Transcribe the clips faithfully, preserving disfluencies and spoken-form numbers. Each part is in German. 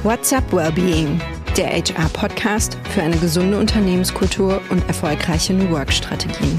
What's Up Wellbeing, der H R-Podcast für eine gesunde Unternehmenskultur und erfolgreiche New Work-Strategien.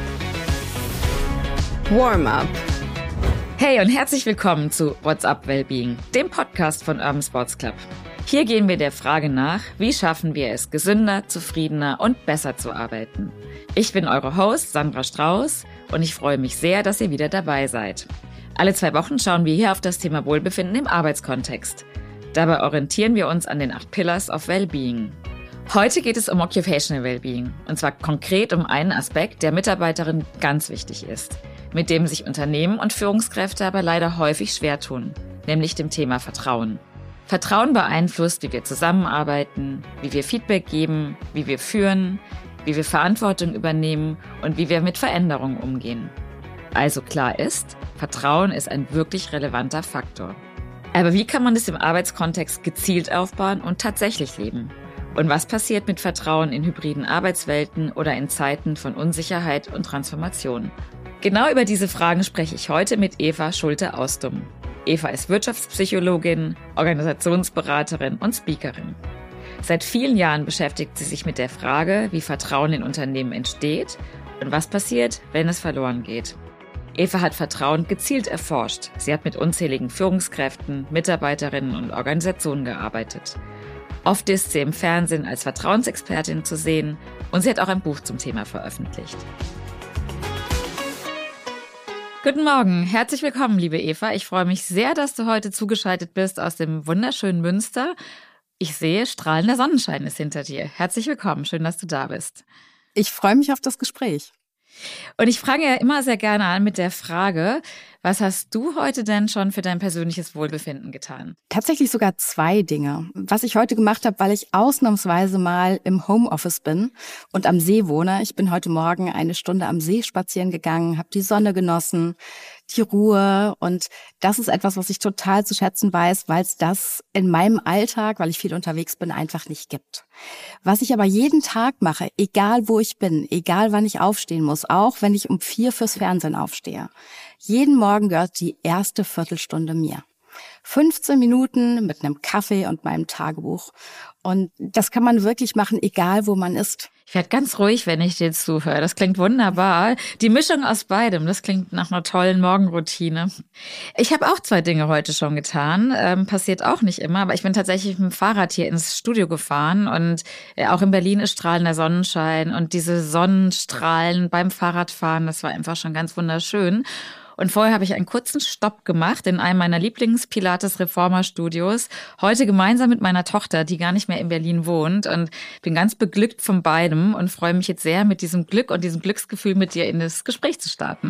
Warm-up. Hey und herzlich willkommen zu What's Up Wellbeing, dem Podcast von Urban Sports Club. Hier gehen wir der Frage nach, wie schaffen wir es, gesünder, zufriedener und besser zu arbeiten. Ich bin eure Host Sandra Strauß und ich freue mich sehr, dass ihr wieder dabei seid. Alle zwei Wochen schauen wir hier auf das Thema Wohlbefinden im Arbeitskontext. Dabei orientieren wir uns an den acht Pillars of Wellbeing. Heute geht es um Occupational Wellbeing, und zwar konkret um einen Aspekt, der Mitarbeiterin ganz wichtig ist, mit dem sich Unternehmen und Führungskräfte aber leider häufig schwer tun, nämlich dem Thema Vertrauen. Vertrauen beeinflusst, wie wir zusammenarbeiten, wie wir Feedback geben, wie wir führen, wie wir Verantwortung übernehmen und wie wir mit Veränderungen umgehen. Also klar ist, Vertrauen ist ein wirklich relevanter Faktor. Aber wie kann man es im Arbeitskontext gezielt aufbauen und tatsächlich leben? Und was passiert mit Vertrauen in hybriden Arbeitswelten oder in Zeiten von Unsicherheit und Transformation? Genau über diese Fragen spreche ich heute mit Eva Schulte-Austum. Eva ist Wirtschaftspsychologin, Organisationsberaterin und Speakerin. Seit vielen Jahren beschäftigt sie sich mit der Frage, wie Vertrauen in Unternehmen entsteht und was passiert, wenn es verloren geht. Eva hat Vertrauen gezielt erforscht. Sie hat mit unzähligen Führungskräften, Mitarbeiterinnen und Organisationen gearbeitet. Oft ist sie im Fernsehen als Vertrauensexpertin zu sehen und sie hat auch ein Buch zum Thema veröffentlicht. Guten Morgen, herzlich willkommen, liebe Eva. Ich freue mich sehr, dass du heute zugeschaltet bist aus dem wunderschönen Münster. Ich sehe, strahlender Sonnenschein ist hinter dir. Herzlich willkommen, schön, dass du da bist. Ich freue mich auf das Gespräch. Und ich fange ja immer sehr gerne an mit der Frage, was hast du heute denn schon für dein persönliches Wohlbefinden getan? Tatsächlich sogar zwei Dinge. Was ich heute gemacht habe, weil ich ausnahmsweise mal im Homeoffice bin und am See wohne. Ich bin heute Morgen eine Stunde am See spazieren gegangen, habe die Sonne genossen, die Ruhe, und das ist etwas, was ich total zu schätzen weiß, weil es das in meinem Alltag, weil ich viel unterwegs bin, einfach nicht gibt. Was ich aber jeden Tag mache, egal wo ich bin, egal wann ich aufstehen muss, auch wenn ich um vier fürs Fernsehen aufstehe, jeden Morgen gehört die erste Viertelstunde mir. fünfzehn Minuten mit einem Kaffee und meinem Tagebuch. Und das kann man wirklich machen, egal wo man ist. Ich werde ganz ruhig, wenn ich dir zuhöre. Das klingt wunderbar. Die Mischung aus beidem, das klingt nach einer tollen Morgenroutine. Ich habe auch zwei Dinge heute schon getan. Ähm, passiert auch nicht immer, aber ich bin tatsächlich mit dem Fahrrad hier ins Studio gefahren. Und äh, auch in Berlin ist strahlender Sonnenschein. Und diese Sonnenstrahlen beim Fahrradfahren, das war einfach schon ganz wunderschön. Und vorher habe ich einen kurzen Stopp gemacht in einem meiner Lieblings-Pilates-Reformer-Studios. Heute gemeinsam mit meiner Tochter, die gar nicht mehr in Berlin wohnt. Und bin ganz beglückt von beidem und freue mich jetzt sehr, mit diesem Glück und diesem Glücksgefühl mit dir in das Gespräch zu starten.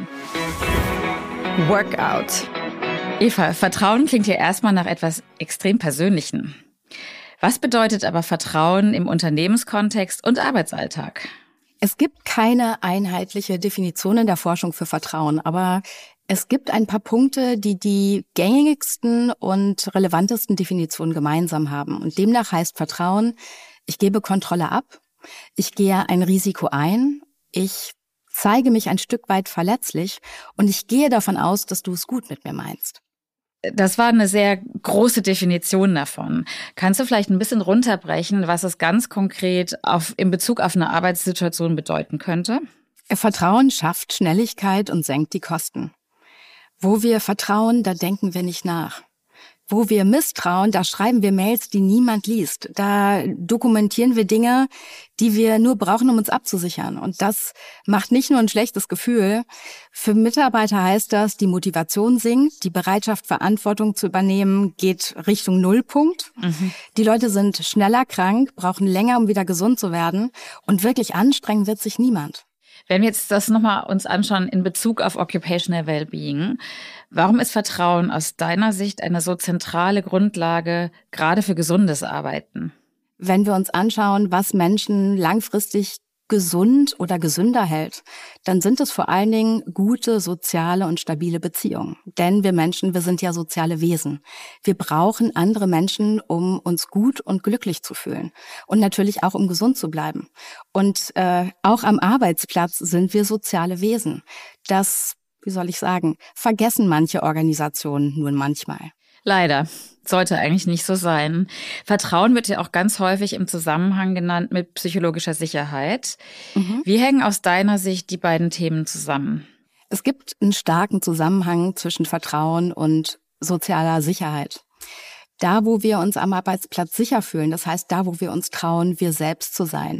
Workout. Eva, Vertrauen klingt ja erstmal nach etwas extrem Persönlichem. Was bedeutet aber Vertrauen im Unternehmenskontext und Arbeitsalltag? Es gibt keine einheitliche Definition in der Forschung für Vertrauen, aber es gibt ein paar Punkte, die die gängigsten und relevantesten Definitionen gemeinsam haben. Und demnach heißt Vertrauen, ich gebe Kontrolle ab, ich gehe ein Risiko ein, ich zeige mich ein Stück weit verletzlich und ich gehe davon aus, dass du es gut mit mir meinst. Das war eine sehr große Definition davon. Kannst du vielleicht ein bisschen runterbrechen, was es ganz konkret auf, in Bezug auf eine Arbeitssituation bedeuten könnte? Vertrauen schafft Schnelligkeit und senkt die Kosten. Wo wir vertrauen, da denken wir nicht nach. Wo wir misstrauen, da schreiben wir Mails, die niemand liest. Da dokumentieren wir Dinge, die wir nur brauchen, um uns abzusichern. Und das macht nicht nur ein schlechtes Gefühl. Für Mitarbeiter heißt das, die Motivation sinkt, die Bereitschaft, Verantwortung zu übernehmen, geht Richtung Nullpunkt. Mhm. Die Leute sind schneller krank, brauchen länger, um wieder gesund zu werden. Und wirklich anstrengen wird sich niemand. Wenn wir jetzt das nochmal uns anschauen in Bezug auf Occupational Wellbeing, warum ist Vertrauen aus deiner Sicht eine so zentrale Grundlage, gerade für gesundes Arbeiten? Wenn wir uns anschauen, was Menschen langfristig gesund oder gesünder hält, dann sind es vor allen Dingen gute, soziale und stabile Beziehungen. Denn wir Menschen, wir sind ja soziale Wesen. Wir brauchen andere Menschen, um uns gut und glücklich zu fühlen. Und natürlich auch, um gesund zu bleiben. Und äh, auch am Arbeitsplatz sind wir soziale Wesen. Das, wie soll ich sagen, vergessen manche Organisationen nur manchmal. Leider. Sollte eigentlich nicht so sein. Vertrauen wird ja auch ganz häufig im Zusammenhang genannt mit psychologischer Sicherheit. Mhm. Wie hängen aus deiner Sicht die beiden Themen zusammen? Es gibt einen starken Zusammenhang zwischen Vertrauen und sozialer Sicherheit. Da, wo wir uns am Arbeitsplatz sicher fühlen, das heißt, da, wo wir uns trauen, wir selbst zu sein,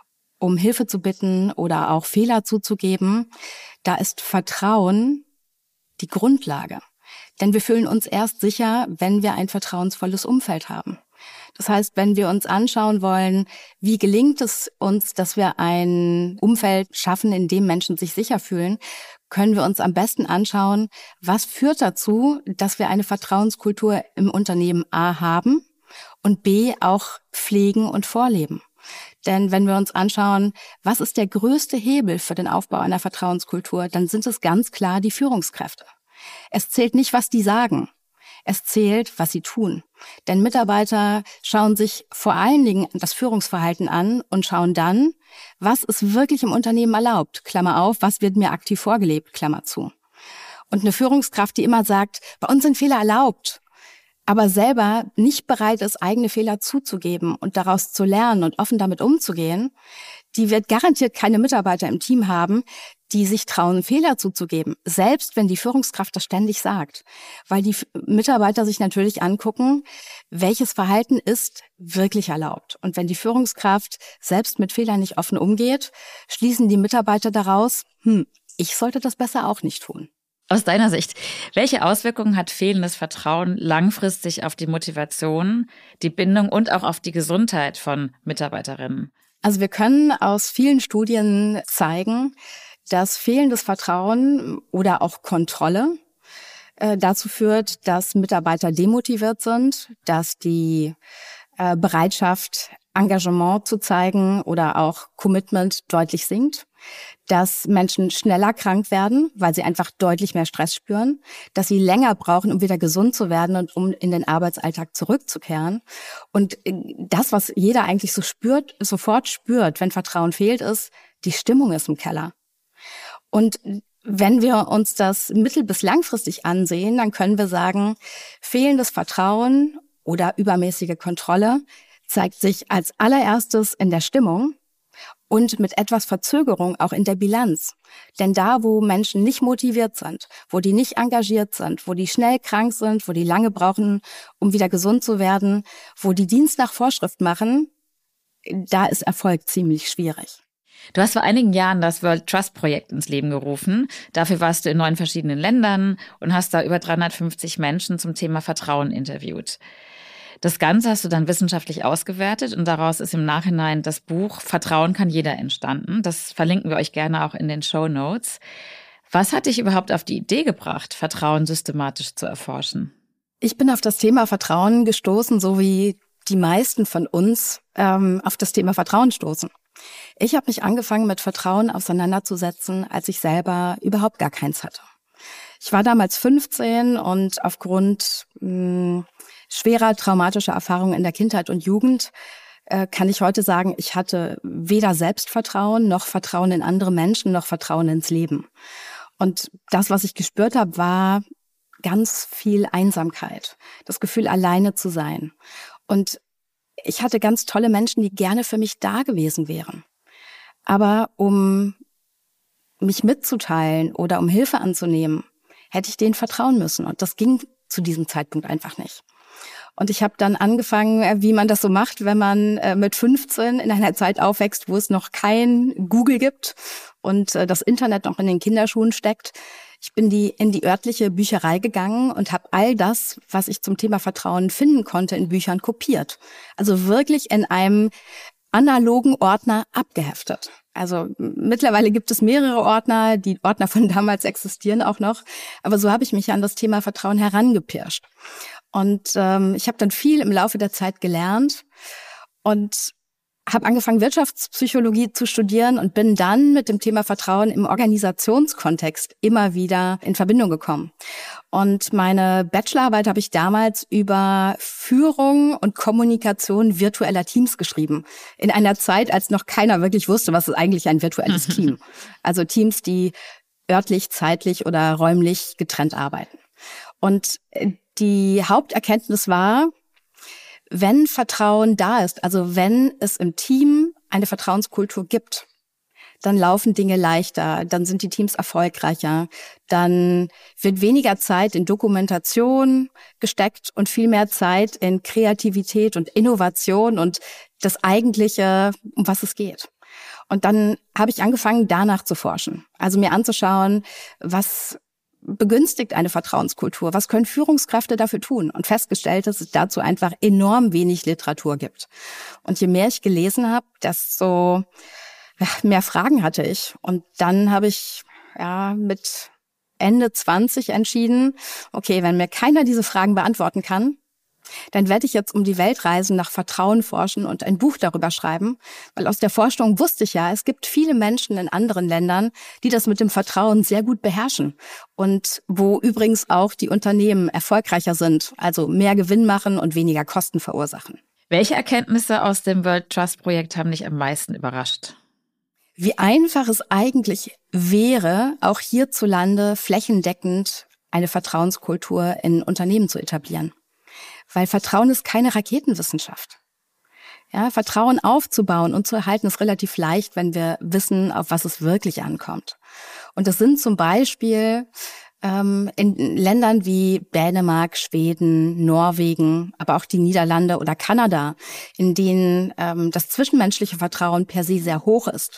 um Hilfe zu bitten oder auch Fehler zuzugeben, da ist Vertrauen die Grundlage. Denn wir fühlen uns erst sicher, wenn wir ein vertrauensvolles Umfeld haben. Das heißt, wenn wir uns anschauen wollen, wie gelingt es uns, dass wir ein Umfeld schaffen, in dem Menschen sich sicher fühlen, können wir uns am besten anschauen, was führt dazu, dass wir eine Vertrauenskultur im Unternehmen A haben und B auch pflegen und vorleben. Denn wenn wir uns anschauen, was ist der größte Hebel für den Aufbau einer Vertrauenskultur, dann sind es ganz klar die Führungskräfte. Es zählt nicht, was die sagen. Es zählt, was sie tun. Denn Mitarbeiter schauen sich vor allen Dingen das Führungsverhalten an und schauen dann, was ist wirklich im Unternehmen erlaubt, Klammer auf, was wird mir aktiv vorgelebt, Klammer zu. Und eine Führungskraft, die immer sagt, bei uns sind Fehler erlaubt, aber selber nicht bereit ist, eigene Fehler zuzugeben und daraus zu lernen und offen damit umzugehen, die wird garantiert keine Mitarbeiter im Team haben, die sich trauen, Fehler zuzugeben, selbst wenn die Führungskraft das ständig sagt. Weil die Mitarbeiter sich natürlich angucken, welches Verhalten ist wirklich erlaubt. Und wenn die Führungskraft selbst mit Fehlern nicht offen umgeht, schließen die Mitarbeiter daraus, hm, ich sollte das besser auch nicht tun. Aus deiner Sicht, welche Auswirkungen hat fehlendes Vertrauen langfristig auf die Motivation, die Bindung und auch auf die Gesundheit von Mitarbeiterinnen? Also wir können aus vielen Studien zeigen, dass fehlendes Vertrauen oder auch Kontrolle äh, dazu führt, dass Mitarbeiter demotiviert sind, dass die äh, Bereitschaft, Engagement zu zeigen oder auch Commitment deutlich sinkt, dass Menschen schneller krank werden, weil sie einfach deutlich mehr Stress spüren, dass sie länger brauchen, um wieder gesund zu werden und um in den Arbeitsalltag zurückzukehren. Und das, was jeder eigentlich so spürt, sofort spürt, wenn Vertrauen fehlt, ist, die Stimmung ist im Keller. Und wenn wir uns das mittel- bis langfristig ansehen, dann können wir sagen, fehlendes Vertrauen oder übermäßige Kontrolle zeigt sich als allererstes in der Stimmung und mit etwas Verzögerung auch in der Bilanz. Denn da, wo Menschen nicht motiviert sind, wo die nicht engagiert sind, wo die schnell krank sind, wo die lange brauchen, um wieder gesund zu werden, wo die Dienst nach Vorschrift machen, da ist Erfolg ziemlich schwierig. Du hast vor einigen Jahren das World Trust Projekt ins Leben gerufen. Dafür warst du in neun verschiedenen Ländern und hast da über dreihundertfünfzig Menschen zum Thema Vertrauen interviewt. Das Ganze hast du dann wissenschaftlich ausgewertet und daraus ist im Nachhinein das Buch Vertrauen kann jeder entstanden. Das verlinken wir euch gerne auch in den Shownotes. Was hat dich überhaupt auf die Idee gebracht, Vertrauen systematisch zu erforschen? Ich bin auf das Thema Vertrauen gestoßen, so wie die meisten von uns ähm, auf das Thema Vertrauen stoßen. Ich habe mich angefangen, mit Vertrauen auseinanderzusetzen, als ich selber überhaupt gar keins hatte. Ich war damals fünfzehn und aufgrund mh, schwerer traumatischer Erfahrungen in der Kindheit und Jugend äh, kann ich heute sagen, ich hatte weder Selbstvertrauen noch Vertrauen in andere Menschen noch Vertrauen ins Leben. Und das, was ich gespürt habe, war ganz viel Einsamkeit, das Gefühl, alleine zu sein. Und ich hatte ganz tolle Menschen, die gerne für mich da gewesen wären. Aber um mich mitzuteilen oder um Hilfe anzunehmen, hätte ich denen vertrauen müssen. Und das ging zu diesem Zeitpunkt einfach nicht. Und ich habe dann angefangen, wie man das so macht, wenn man mit fünfzehn in einer Zeit aufwächst, wo es noch kein Google gibt und das Internet noch in den Kinderschuhen steckt. Ich bin die in die örtliche Bücherei gegangen und habe all das, was ich zum Thema Vertrauen finden konnte, in Büchern kopiert. Also wirklich in einem analogen Ordner abgeheftet. Also mittlerweile gibt es mehrere Ordner, die Ordner von damals existieren auch noch. Aber so habe ich mich an das Thema Vertrauen herangepirscht. Und ähm, ich habe dann viel im Laufe der Zeit gelernt und habe angefangen, Wirtschaftspsychologie zu studieren und bin dann mit dem Thema Vertrauen im Organisationskontext immer wieder in Verbindung gekommen. Und meine Bachelorarbeit habe ich damals über Führung und Kommunikation virtueller Teams geschrieben. In einer Zeit, als noch keiner wirklich wusste, was ist eigentlich ein virtuelles Team. Also Teams, die örtlich, zeitlich oder räumlich getrennt arbeiten. Und Die Haupterkenntnis war, wenn Vertrauen da ist, also wenn es im Team eine Vertrauenskultur gibt, dann laufen Dinge leichter, dann sind die Teams erfolgreicher, dann wird weniger Zeit in Dokumentation gesteckt und viel mehr Zeit in Kreativität und Innovation und das Eigentliche, um was es geht. Und dann habe ich angefangen, danach zu forschen, also mir anzuschauen, was begünstigt eine Vertrauenskultur, was können Führungskräfte dafür tun, und festgestellt, dass es dazu einfach enorm wenig Literatur gibt. Und je mehr ich gelesen habe, desto mehr Fragen hatte ich. Und dann habe ich ja mit Ende zwanzig entschieden, okay, wenn mir keiner diese Fragen beantworten kann, dann werde ich jetzt um die Welt reisen, nach Vertrauen forschen und ein Buch darüber schreiben. Weil aus der Forschung wusste ich ja, es gibt viele Menschen in anderen Ländern, die das mit dem Vertrauen sehr gut beherrschen. Und wo übrigens auch die Unternehmen erfolgreicher sind, also mehr Gewinn machen und weniger Kosten verursachen. Welche Erkenntnisse aus dem World Trust Projekt haben dich am meisten überrascht? Wie einfach es eigentlich wäre, auch hierzulande flächendeckend eine Vertrauenskultur in Unternehmen zu etablieren. Weil Vertrauen ist keine Raketenwissenschaft. Ja, Vertrauen aufzubauen und zu erhalten ist relativ leicht, wenn wir wissen, auf was es wirklich ankommt. Und das sind zum Beispiel ähm, in Ländern wie Dänemark, Schweden, Norwegen, aber auch die Niederlande oder Kanada, in denen ähm, das zwischenmenschliche Vertrauen per se sehr hoch ist.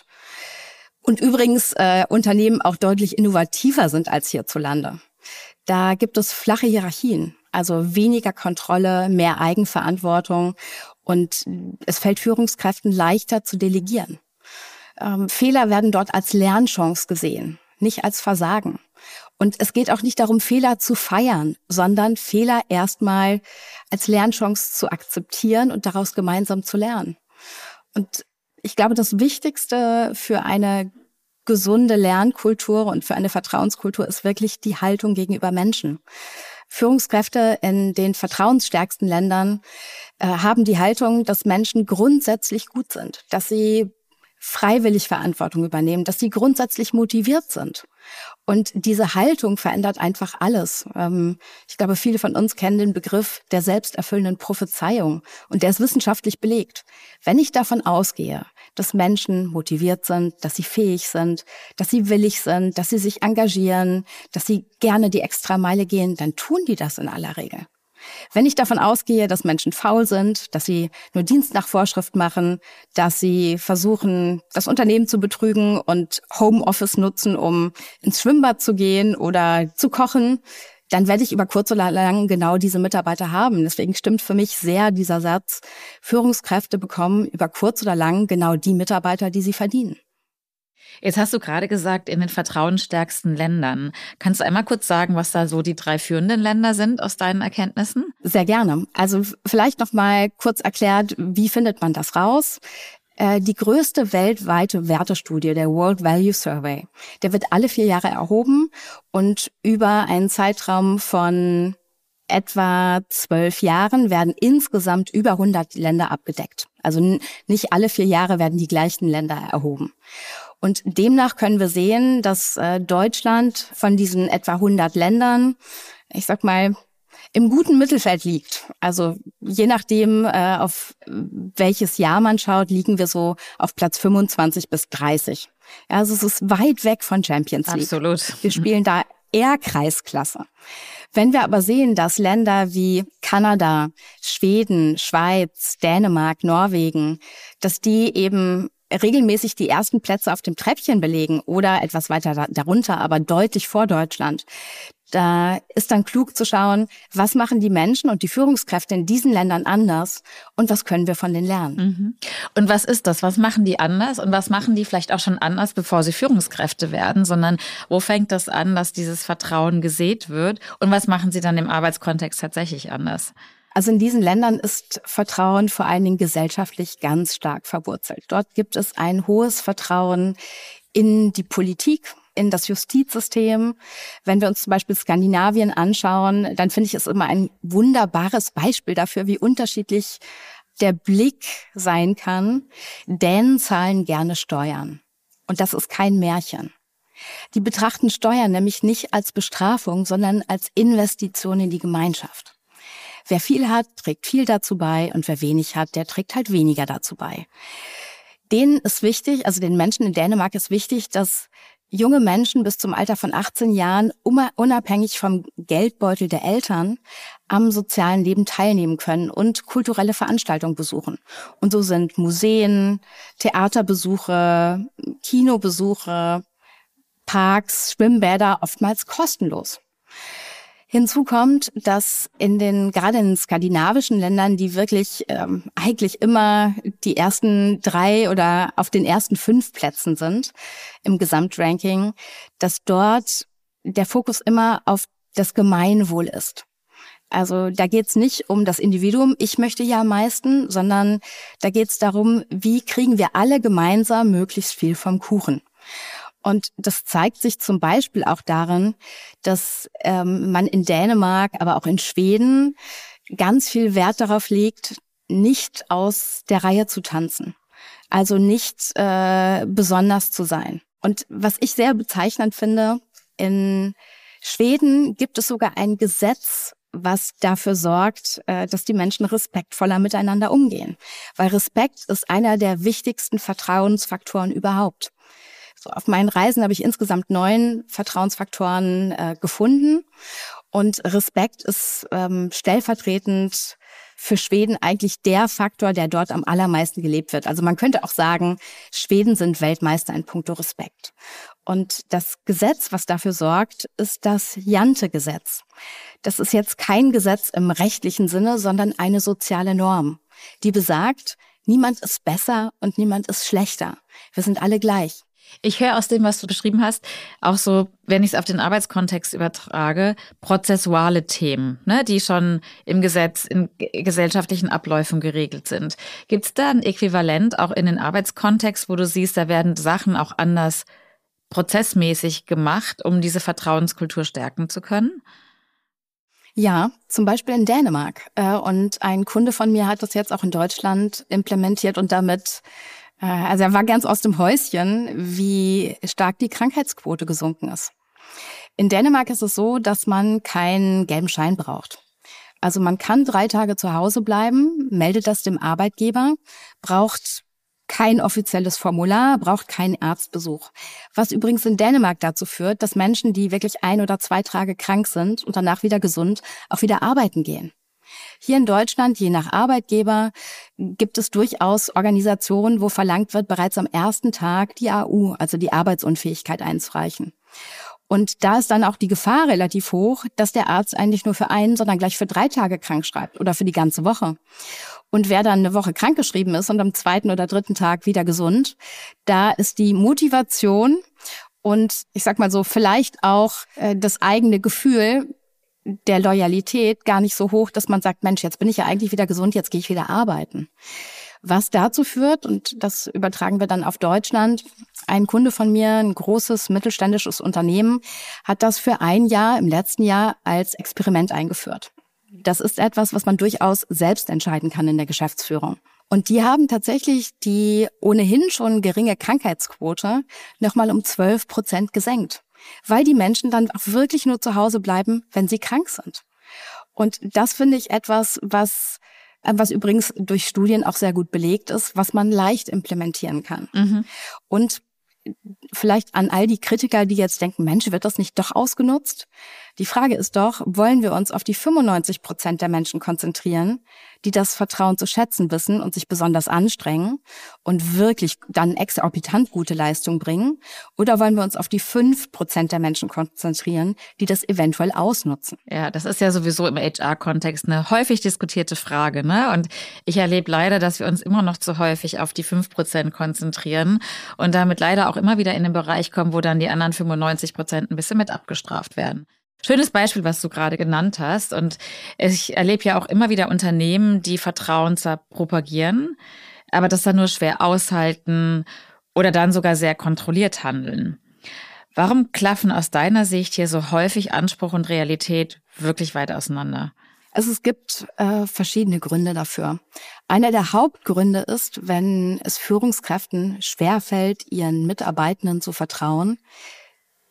Und übrigens äh, Unternehmen auch deutlich innovativer sind als hierzulande. Da gibt es flache Hierarchien, also weniger Kontrolle, mehr Eigenverantwortung, und es fällt Führungskräften leichter zu delegieren. Ähm, Fehler werden dort als Lernchance gesehen, nicht als Versagen. Und es geht auch nicht darum, Fehler zu feiern, sondern Fehler erstmal als Lernchance zu akzeptieren und daraus gemeinsam zu lernen. Und ich glaube, das Wichtigste für eine gesunde Lernkultur und für eine Vertrauenskultur ist wirklich die Haltung gegenüber Menschen. Führungskräfte in den vertrauensstärksten Ländern äh, haben die Haltung, dass Menschen grundsätzlich gut sind, dass sie freiwillig Verantwortung übernehmen, dass sie grundsätzlich motiviert sind. Und diese Haltung verändert einfach alles. Ähm, ich glaube, viele von uns kennen den Begriff der selbsterfüllenden Prophezeiung, und der ist wissenschaftlich belegt. Wenn ich davon ausgehe, dass Menschen motiviert sind, dass sie fähig sind, dass sie willig sind, dass sie sich engagieren, dass sie gerne die Extrameile gehen, dann tun die das in aller Regel. Wenn ich davon ausgehe, dass Menschen faul sind, dass sie nur Dienst nach Vorschrift machen, dass sie versuchen, das Unternehmen zu betrügen und Homeoffice nutzen, um ins Schwimmbad zu gehen oder zu kochen, dann werde ich über kurz oder lang genau diese Mitarbeiter haben. Deswegen stimmt für mich sehr dieser Satz, Führungskräfte bekommen über kurz oder lang genau die Mitarbeiter, die sie verdienen. Jetzt hast du gerade gesagt, in den vertrauensstärksten Ländern. Kannst du einmal kurz sagen, was da so die drei führenden Länder sind aus deinen Erkenntnissen? Sehr gerne. Also vielleicht noch mal kurz erklärt, wie findet man das raus? Äh, die größte weltweite Wertestudie, der World Value Survey, der wird alle vier Jahre erhoben und über einen Zeitraum von etwa zwölf Jahren werden insgesamt über hundert Länder abgedeckt. Also n- nicht alle vier Jahre werden die gleichen Länder erhoben. Und demnach können wir sehen, dass äh, Deutschland von diesen etwa hundert Ländern, ich sag mal, im guten Mittelfeld liegt. Also je nachdem, äh, auf welches Jahr man schaut, liegen wir so auf Platz fünfundzwanzig bis dreißig. Ja, also es ist weit weg von Champions League. Absolut. Wir spielen da eher Kreisklasse. Wenn wir aber sehen, dass Länder wie Kanada, Schweden, Schweiz, Dänemark, Norwegen, dass die eben regelmäßig die ersten Plätze auf dem Treppchen belegen oder etwas weiter darunter, aber deutlich vor Deutschland. Da ist dann klug zu schauen, was machen die Menschen und die Führungskräfte in diesen Ländern anders und was können wir von denen lernen. Mhm. Und was ist das? Was machen die anders und was machen die vielleicht auch schon anders, bevor sie Führungskräfte werden, sondern wo fängt das an, dass dieses Vertrauen gesät wird und was machen sie dann im Arbeitskontext tatsächlich anders? Also in diesen Ländern ist Vertrauen vor allen Dingen gesellschaftlich ganz stark verwurzelt. Dort gibt es ein hohes Vertrauen in die Politik, in das Justizsystem. Wenn wir uns zum Beispiel Skandinavien anschauen, dann finde ich es immer ein wunderbares Beispiel dafür, wie unterschiedlich der Blick sein kann. Dänen zahlen gerne Steuern. Und das ist kein Märchen. Die betrachten Steuern nämlich nicht als Bestrafung, sondern als Investition in die Gemeinschaft. Wer viel hat, trägt viel dazu bei und wer wenig hat, der trägt halt weniger dazu bei. Denen ist wichtig, also den Menschen in Dänemark ist wichtig, dass junge Menschen bis zum Alter von achtzehn Jahren unabhängig vom Geldbeutel der Eltern am sozialen Leben teilnehmen können und kulturelle Veranstaltungen besuchen. Und so sind Museen, Theaterbesuche, Kinobesuche, Parks, Schwimmbäder oftmals kostenlos. Hinzu kommt, dass in den, gerade in den skandinavischen Ländern, die wirklich ähm, eigentlich immer die ersten drei oder auf den ersten fünf Plätzen sind im Gesamtranking, dass dort der Fokus immer auf das Gemeinwohl ist. Also da geht's nicht um das Individuum, ich möchte ja am meisten, sondern da geht's darum, wie kriegen wir alle gemeinsam möglichst viel vom Kuchen. Und das zeigt sich zum Beispiel auch darin, dass ähm, man in Dänemark, aber auch in Schweden ganz viel Wert darauf legt, nicht aus der Reihe zu tanzen. Also nicht äh, besonders zu sein. Und was ich sehr bezeichnend finde, in Schweden gibt es sogar ein Gesetz, was dafür sorgt, äh, dass die Menschen respektvoller miteinander umgehen. Weil Respekt ist einer der wichtigsten Vertrauensfaktoren überhaupt. So, auf meinen Reisen habe ich insgesamt neun Vertrauensfaktoren äh, gefunden und Respekt ist ähm, stellvertretend für Schweden eigentlich der Faktor, der dort am allermeisten gelebt wird. Also man könnte auch sagen, Schweden sind Weltmeister in puncto Respekt. Und das Gesetz, was dafür sorgt, ist das Jante-Gesetz. Das ist jetzt kein Gesetz im rechtlichen Sinne, sondern eine soziale Norm, die besagt, niemand ist besser und niemand ist schlechter. Wir sind alle gleich. Ich höre aus dem, was du beschrieben hast, auch so, wenn ich es auf den Arbeitskontext übertrage, prozessuale Themen, ne, die schon im Gesetz, in gesellschaftlichen Abläufen geregelt sind. Gibt es da ein Äquivalent auch in den Arbeitskontext, wo du siehst, da werden Sachen auch anders prozessmäßig gemacht, um diese Vertrauenskultur stärken zu können? Ja, zum Beispiel in Dänemark. Und ein Kunde von mir hat das jetzt auch in Deutschland implementiert und damit Also er war ganz aus dem Häuschen, wie stark die Krankheitsquote gesunken ist. In Dänemark ist es so, dass man keinen gelben Schein braucht. Also man kann drei Tage zu Hause bleiben, meldet das dem Arbeitgeber, braucht kein offizielles Formular, braucht keinen Arztbesuch. Was übrigens in Dänemark dazu führt, dass Menschen, die wirklich ein oder zwei Tage krank sind und danach wieder gesund, auch wieder arbeiten gehen. Hier in Deutschland, je nach Arbeitgeber, gibt es durchaus Organisationen, wo verlangt wird, bereits am ersten Tag die A U, also die Arbeitsunfähigkeit, einzureichen. Und da ist dann auch die Gefahr relativ hoch, dass der Arzt eigentlich nur für einen, sondern gleich für drei Tage krank schreibt oder für die ganze Woche. Und wer dann eine Woche krankgeschrieben ist und am zweiten oder dritten Tag wieder gesund, da ist die Motivation und ich sag mal so, vielleicht auch äh, das eigene Gefühl der Loyalität gar nicht so hoch, dass man sagt, Mensch, jetzt bin ich ja eigentlich wieder gesund, jetzt gehe ich wieder arbeiten. Was dazu führt, und das übertragen wir dann auf Deutschland, ein Kunde von mir, ein großes mittelständisches Unternehmen, hat das für ein Jahr im letzten Jahr als Experiment eingeführt. Das ist etwas, was man durchaus selbst entscheiden kann in der Geschäftsführung. Und die haben tatsächlich die ohnehin schon geringe Krankheitsquote nochmal um zwölf Prozent gesenkt. Weil die Menschen dann auch wirklich nur zu Hause bleiben, wenn sie krank sind. Und das finde ich etwas, was, was übrigens durch Studien auch sehr gut belegt ist, was man leicht implementieren kann. Mhm. Und vielleicht an all die Kritiker, die jetzt denken, Mensch, wird das nicht doch ausgenutzt? Die Frage ist doch, wollen wir uns auf die fünfundneunzig Prozent der Menschen konzentrieren, die das Vertrauen zu schätzen wissen und sich besonders anstrengen und wirklich dann exorbitant gute Leistung bringen? Oder wollen wir uns auf die fünf Prozent der Menschen konzentrieren, die das eventuell ausnutzen? Ja, das ist ja sowieso im H R-Kontext eine häufig diskutierte Frage, ne? Und ich erlebe leider, dass wir uns immer noch zu häufig auf die fünf Prozent konzentrieren und damit leider auch immer wieder in den Bereich kommen, wo dann die anderen fünfundneunzig Prozent ein bisschen mit abgestraft werden. Schönes Beispiel, was du gerade genannt hast. Und ich erlebe ja auch immer wieder Unternehmen, die Vertrauen zwar propagieren, aber das dann nur schwer aushalten oder dann sogar sehr kontrolliert handeln. Warum klaffen aus deiner Sicht hier so häufig Anspruch und Realität wirklich weit auseinander? Also es gibt äh, verschiedene Gründe dafür. Einer der Hauptgründe ist, wenn es Führungskräften schwerfällt, ihren Mitarbeitenden zu vertrauen,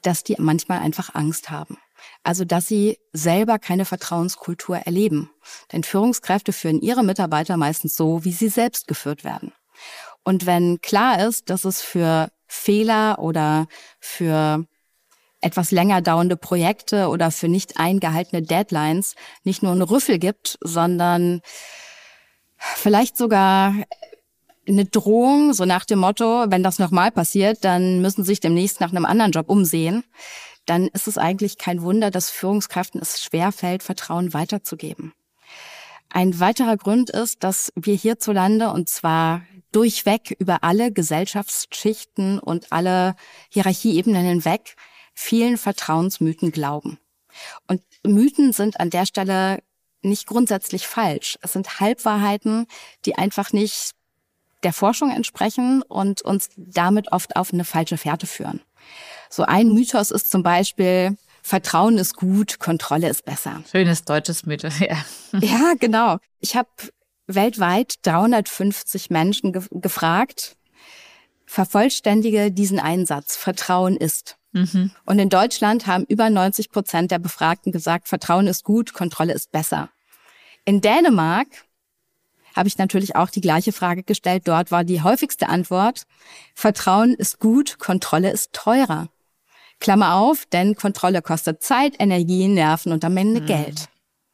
dass die manchmal einfach Angst haben. Also, dass sie selber keine Vertrauenskultur erleben. Denn Führungskräfte führen ihre Mitarbeiter meistens so, wie sie selbst geführt werden. Und wenn klar ist, dass es für Fehler oder für etwas länger dauernde Projekte oder für nicht eingehaltene Deadlines nicht nur einen Rüffel gibt, sondern vielleicht sogar eine Drohung, so nach dem Motto, wenn das nochmal passiert, dann müssen sie sich demnächst nach einem anderen Job umsehen, dann ist es eigentlich kein Wunder, dass Führungskräften es schwerfällt, Vertrauen weiterzugeben. Ein weiterer Grund ist, dass wir hierzulande, und zwar durchweg über alle Gesellschaftsschichten und alle Hierarchieebenen hinweg, vielen Vertrauensmythen glauben. Und Mythen sind an der Stelle nicht grundsätzlich falsch. Es sind Halbwahrheiten, die einfach nicht der Forschung entsprechen und uns damit oft auf eine falsche Fährte führen. So ein Mythos ist zum Beispiel, Vertrauen ist gut, Kontrolle ist besser. Schönes deutsches Mythos, ja. Ja, genau. Ich habe weltweit dreihundertfünfzig Menschen ge- gefragt, vervollständige diesen Einsatz, Vertrauen ist. Mhm. Und in Deutschland haben über neunzig Prozent der Befragten gesagt, Vertrauen ist gut, Kontrolle ist besser. In Dänemark habe ich natürlich auch die gleiche Frage gestellt. Dort war die häufigste Antwort, Vertrauen ist gut, Kontrolle ist teurer. Klammer auf, denn Kontrolle kostet Zeit, Energie, Nerven und am Ende mhm. Geld.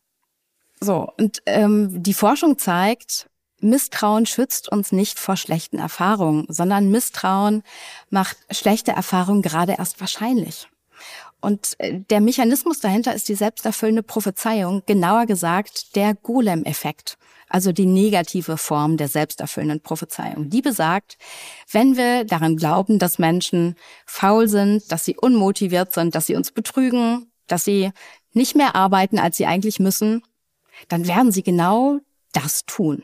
So, und ähm, die Forschung zeigt, Misstrauen schützt uns nicht vor schlechten Erfahrungen, sondern Misstrauen macht schlechte Erfahrungen gerade erst wahrscheinlich. Und der Mechanismus dahinter ist die selbsterfüllende Prophezeiung, genauer gesagt der Golem-Effekt, also die negative Form der selbsterfüllenden Prophezeiung. Die besagt, wenn wir daran glauben, dass Menschen faul sind, dass sie unmotiviert sind, dass sie uns betrügen, dass sie nicht mehr arbeiten, als sie eigentlich müssen, dann werden sie genau das tun.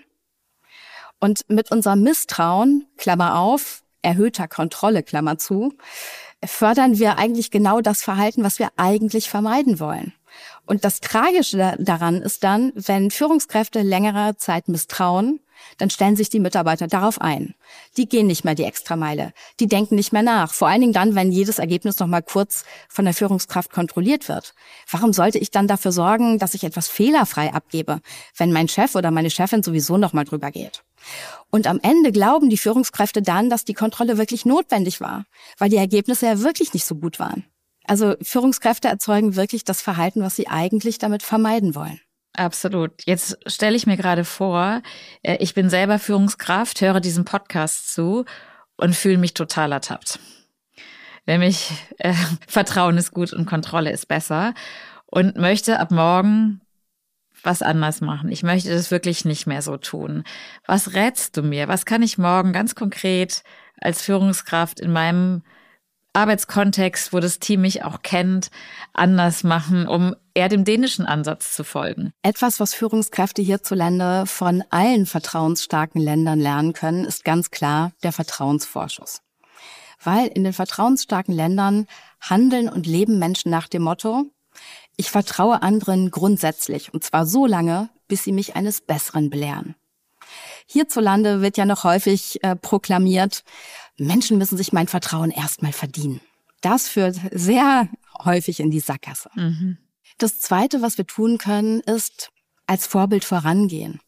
Und mit unserem Misstrauen, Klammer auf, erhöhter Kontrolle, Klammer zu, fördern wir eigentlich genau das Verhalten, was wir eigentlich vermeiden wollen. Und das Tragische daran ist dann, wenn Führungskräfte längere Zeit misstrauen, dann stellen sich die Mitarbeiter darauf ein. Die gehen nicht mehr die Extrameile, die denken nicht mehr nach. Vor allen Dingen dann, wenn jedes Ergebnis noch mal kurz von der Führungskraft kontrolliert wird. Warum sollte ich dann dafür sorgen, dass ich etwas fehlerfrei abgebe, wenn mein Chef oder meine Chefin sowieso noch mal drüber geht? Und am Ende glauben die Führungskräfte dann, dass die Kontrolle wirklich notwendig war, weil die Ergebnisse ja wirklich nicht so gut waren. Also Führungskräfte erzeugen wirklich das Verhalten, was sie eigentlich damit vermeiden wollen. Absolut. Jetzt stelle ich mir gerade vor, ich bin selber Führungskraft, höre diesen Podcast zu und fühle mich total ertappt. Nämlich äh, Vertrauen ist gut und Kontrolle ist besser und möchte ab morgen was anders machen. Ich möchte das wirklich nicht mehr so tun. Was rätst du mir? Was kann ich morgen ganz konkret als Führungskraft in meinem Arbeitskontext, wo das Team mich auch kennt, anders machen, um eher dem dänischen Ansatz zu folgen? Etwas, was Führungskräfte hierzulande von allen vertrauensstarken Ländern lernen können, ist ganz klar der Vertrauensvorschuss. Weil in den vertrauensstarken Ländern handeln und leben Menschen nach dem Motto, ich vertraue anderen grundsätzlich, und zwar so lange, bis sie mich eines Besseren belehren. Hierzulande wird ja noch häufig äh, proklamiert, Menschen müssen sich mein Vertrauen erstmal verdienen. Das führt sehr häufig in die Sackgasse. Mhm. Das Zweite, was wir tun können, ist als Vorbild vorangehen.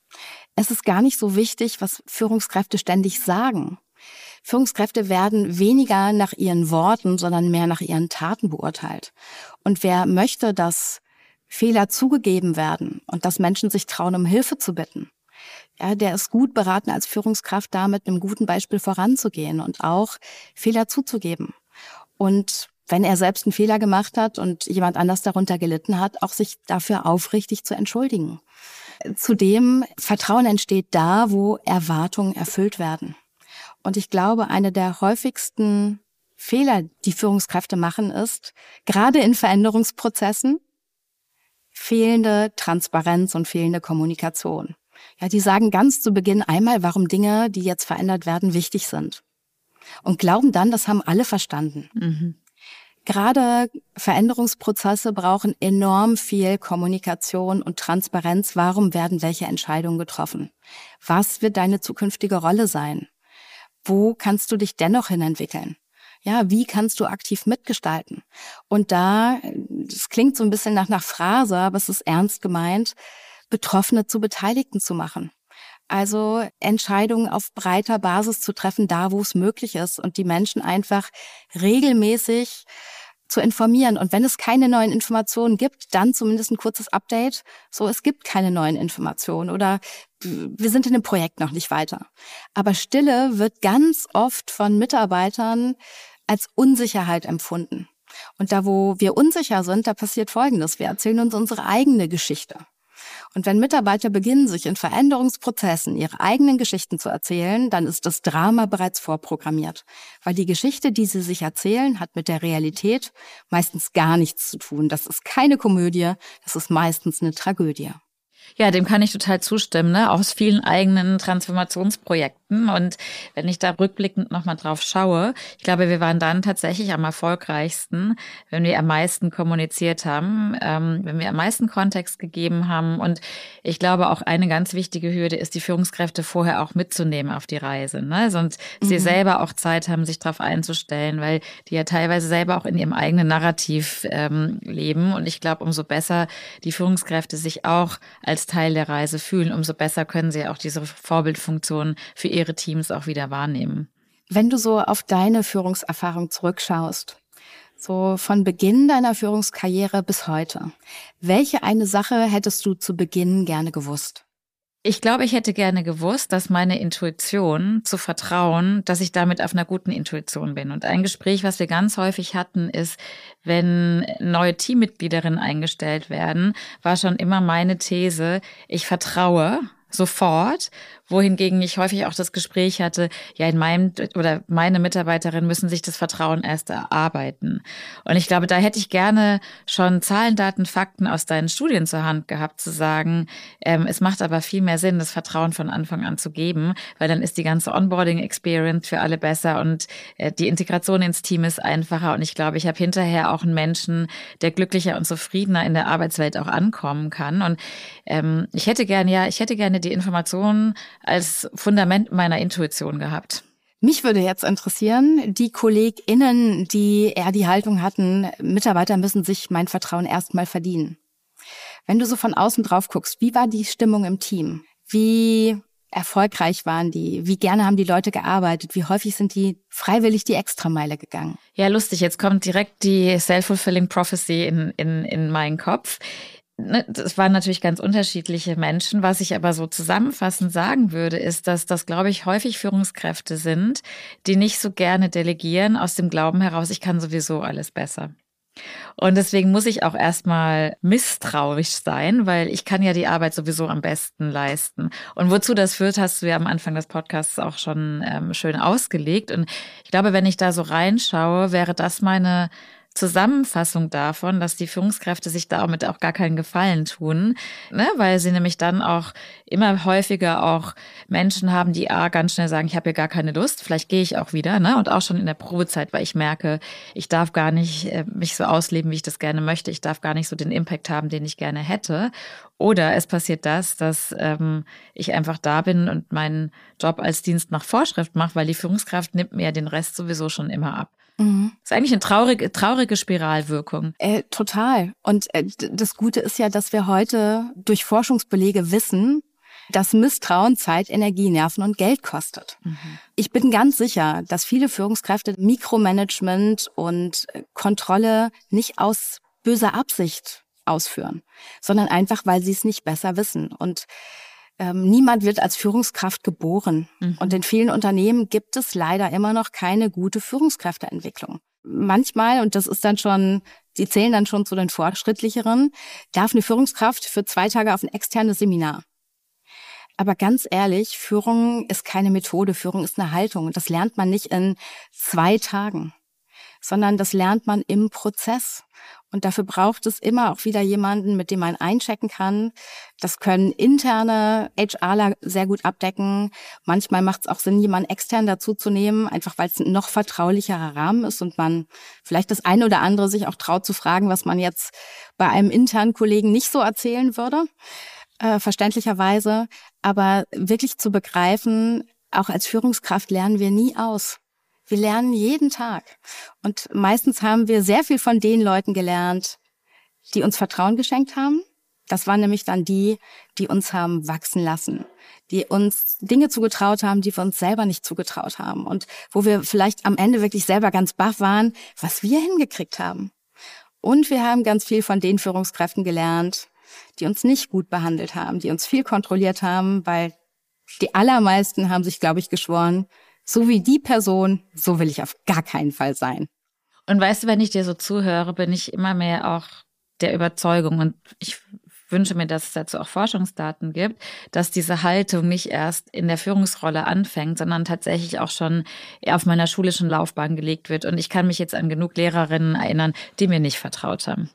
Es ist gar nicht so wichtig, was Führungskräfte ständig sagen. Führungskräfte werden weniger nach ihren Worten, sondern mehr nach ihren Taten beurteilt. Und wer möchte, dass Fehler zugegeben werden und dass Menschen sich trauen, um Hilfe zu bitten, ja, der ist gut beraten, als Führungskraft da mit einem guten Beispiel voranzugehen und auch Fehler zuzugeben. Und wenn er selbst einen Fehler gemacht hat und jemand anders darunter gelitten hat, auch sich dafür aufrichtig zu entschuldigen. Zudem, Vertrauen entsteht da, wo Erwartungen erfüllt werden. Und ich glaube, eine der häufigsten Fehler, die Führungskräfte machen, ist, gerade in Veränderungsprozessen, fehlende Transparenz und fehlende Kommunikation. Ja, die sagen ganz zu Beginn einmal, warum Dinge, die jetzt verändert werden, wichtig sind. Und glauben dann, das haben alle verstanden. Mhm. Gerade Veränderungsprozesse brauchen enorm viel Kommunikation und Transparenz. Warum werden welche Entscheidungen getroffen? Was wird deine zukünftige Rolle sein? Wo kannst du dich dennoch hinentwickeln? Ja, wie kannst du aktiv mitgestalten? Und da, das klingt so ein bisschen nach einer Phrase, aber es ist ernst gemeint, Betroffene zu Beteiligten zu machen. Also Entscheidungen auf breiter Basis zu treffen, da wo es möglich ist und die Menschen einfach regelmäßig zu informieren. Und wenn es keine neuen Informationen gibt, dann zumindest ein kurzes Update. So, es gibt keine neuen Informationen oder wir sind in dem Projekt noch nicht weiter. Aber Stille wird ganz oft von Mitarbeitern als Unsicherheit empfunden. Und da, wo wir unsicher sind, da passiert Folgendes. Wir erzählen uns unsere eigene Geschichte. Und wenn Mitarbeiter beginnen, sich in Veränderungsprozessen ihre eigenen Geschichten zu erzählen, dann ist das Drama bereits vorprogrammiert. Weil die Geschichte, die sie sich erzählen, hat mit der Realität meistens gar nichts zu tun. Das ist keine Komödie, das ist meistens eine Tragödie. Ja, dem kann ich total zustimmen, ne? Aus vielen eigenen Transformationsprojekten. Und wenn ich da rückblickend nochmal drauf schaue, ich glaube, wir waren dann tatsächlich am erfolgreichsten, wenn wir am meisten kommuniziert haben, ähm, wenn wir am meisten Kontext gegeben haben. Und ich glaube, auch eine ganz wichtige Hürde ist, die Führungskräfte vorher auch mitzunehmen auf die Reise, ne? Sonst mhm. sie selber auch Zeit haben, sich darauf einzustellen, weil die ja teilweise selber auch in ihrem eigenen Narrativ ähm, leben. Und ich glaube, umso besser die Führungskräfte sich auch als Teil der Reise fühlen, umso besser können sie auch diese Vorbildfunktion für ihre Teams auch wieder wahrnehmen. Wenn du so auf deine Führungserfahrung zurückschaust, so von Beginn deiner Führungskarriere bis heute, welche eine Sache hättest du zu Beginn gerne gewusst? Ich glaube, ich hätte gerne gewusst, dass meine Intuition zu vertrauen, dass ich damit auf einer guten Intuition bin. Und ein Gespräch, was wir ganz häufig hatten, ist, wenn neue Teammitgliederinnen eingestellt werden, war schon immer meine These, ich vertraue sofort, wohingegen ich häufig auch das Gespräch hatte, ja, in meinem oder meine Mitarbeiterinnen müssen sich das Vertrauen erst erarbeiten. Und ich glaube, da hätte ich gerne schon Zahlen, Daten, Fakten aus deinen Studien zur Hand gehabt, zu sagen, ähm, es macht aber viel mehr Sinn, das Vertrauen von Anfang an zu geben, weil dann ist die ganze Onboarding-Experience für alle besser und äh, die Integration ins Team ist einfacher. Und ich glaube, ich habe hinterher auch einen Menschen, der glücklicher und zufriedener in der Arbeitswelt auch ankommen kann. Und ähm, ich hätte gerne, ja, ich hätte gerne die Informationen als Fundament meiner Intuition gehabt. Mich würde jetzt interessieren, die KollegInnen, die eher die Haltung hatten, Mitarbeiter müssen sich mein Vertrauen erstmal verdienen. Wenn du so von außen drauf guckst, wie war die Stimmung im Team? Wie erfolgreich waren die? Wie gerne haben die Leute gearbeitet? Wie häufig sind die freiwillig die Extrameile gegangen? Ja, lustig, jetzt kommt direkt die Self-Fulfilling Prophecy in, in, in meinen Kopf. Das waren natürlich ganz unterschiedliche Menschen. Was ich aber so zusammenfassend sagen würde, ist, dass das, glaube ich, häufig Führungskräfte sind, die nicht so gerne delegieren aus dem Glauben heraus, ich kann sowieso alles besser. Und deswegen muss ich auch erstmal misstrauisch sein, weil ich kann ja die Arbeit sowieso am besten leisten. Und wozu das führt, hast du ja am Anfang des Podcasts auch schon ähm, schön ausgelegt. Und ich glaube, wenn ich da so reinschaue, wäre das meine Zusammenfassung davon, dass die Führungskräfte sich damit auch gar keinen Gefallen tun, ne? Weil sie nämlich dann auch immer häufiger auch Menschen haben, die A, ganz schnell sagen, ich habe hier gar keine Lust, vielleicht gehe ich auch wieder, ne? Und auch schon in der Probezeit, weil ich merke, ich darf gar nicht äh, mich so ausleben, wie ich das gerne möchte, ich darf gar nicht so den Impact haben, den ich gerne hätte. Oder es passiert das, dass ähm, ich einfach da bin und meinen Job als Dienst nach Vorschrift mache, weil die Führungskraft nimmt mir den Rest sowieso schon immer ab. Mhm. Das ist eigentlich eine traurige, traurige Spiralwirkung. Äh, total. Und äh, das Gute ist ja, dass wir heute durch Forschungsbelege wissen, dass Misstrauen Zeit, Energie, Nerven und Geld kostet. Mhm. Ich bin ganz sicher, dass viele Führungskräfte Mikromanagement und Kontrolle nicht aus böser Absicht ausführen, sondern einfach, weil sie es nicht besser wissen. Und Ähm, niemand wird als Führungskraft geboren. Mhm. Und in vielen Unternehmen gibt es leider immer noch keine gute Führungskräfteentwicklung. Manchmal, und das ist dann schon, die zählen dann schon zu den Fortschrittlicheren, darf eine Führungskraft für zwei Tage auf ein externes Seminar. Aber ganz ehrlich, Führung ist keine Methode, Führung ist eine Haltung. Und das lernt man nicht in zwei Tagen, sondern das lernt man im Prozess. Und dafür braucht es immer auch wieder jemanden, mit dem man einchecken kann. Das können interne HRler sehr gut abdecken. Manchmal macht es auch Sinn, jemanden extern dazu zu nehmen, einfach weil es ein noch vertraulicherer Rahmen ist und man vielleicht das eine oder andere sich auch traut zu fragen, was man jetzt bei einem internen Kollegen nicht so erzählen würde, äh, verständlicherweise. Aber wirklich zu begreifen, auch als Führungskraft lernen wir nie aus. Wir lernen jeden Tag. Und meistens haben wir sehr viel von den Leuten gelernt, die uns Vertrauen geschenkt haben. Das waren nämlich dann die, die uns haben wachsen lassen, die uns Dinge zugetraut haben, die wir uns selber nicht zugetraut haben und wo wir vielleicht am Ende wirklich selber ganz baff waren, was wir hingekriegt haben. Und wir haben ganz viel von den Führungskräften gelernt, die uns nicht gut behandelt haben, die uns viel kontrolliert haben, weil die allermeisten haben sich, glaube ich, geschworen, so wie die Person, so will ich auf gar keinen Fall sein. Und weißt du, wenn ich dir so zuhöre, bin ich immer mehr auch der Überzeugung, und ich wünsche mir, dass es dazu auch Forschungsdaten gibt, dass diese Haltung nicht erst in der Führungsrolle anfängt, sondern tatsächlich auch schon auf meiner schulischen Laufbahn gelegt wird. Und ich kann mich jetzt an genug Lehrerinnen erinnern, die mir nicht vertraut haben.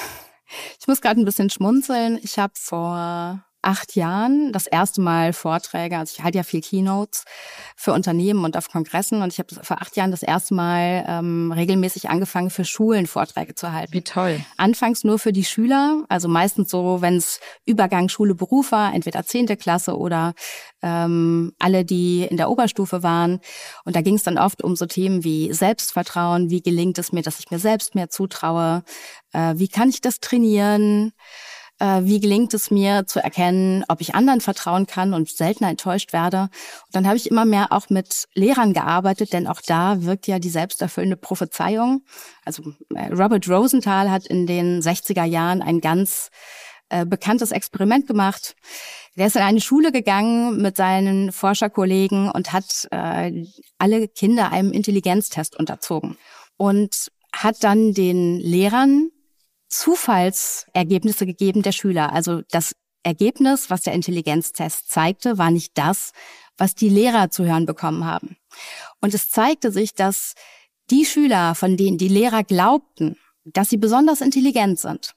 Ich muss gerade ein bisschen schmunzeln. Ich habe vor acht Jahren das erste Mal Vorträge, also ich halte ja viel Keynotes für Unternehmen und auf Kongressen, und ich habe vor acht Jahren das erste Mal ähm, regelmäßig angefangen, für Schulen Vorträge zu halten. Wie toll. Anfangs nur für die Schüler, also meistens so, wenn es Übergang Schule-Beruf war, entweder zehnte Klasse oder ähm, alle, die in der Oberstufe waren. Und da ging es dann oft um so Themen wie Selbstvertrauen, wie gelingt es mir, dass ich mir selbst mehr zutraue, äh, wie kann ich das trainieren, wie gelingt es mir zu erkennen, ob ich anderen vertrauen kann und seltener enttäuscht werde. Und dann habe ich immer mehr auch mit Lehrern gearbeitet, denn auch da wirkt ja die selbsterfüllende Prophezeiung. Also Robert Rosenthal hat in den sechziger Jahren ein ganz äh, bekanntes Experiment gemacht. Der ist in eine Schule gegangen mit seinen Forscherkollegen und hat äh, alle Kinder einem Intelligenztest unterzogen und hat dann den Lehrern Zufallsergebnisse gegeben der Schüler. Also das Ergebnis, was der Intelligenztest zeigte, war nicht das, was die Lehrer zu hören bekommen haben. Und es zeigte sich, dass die Schüler, von denen die Lehrer glaubten, dass sie besonders intelligent sind,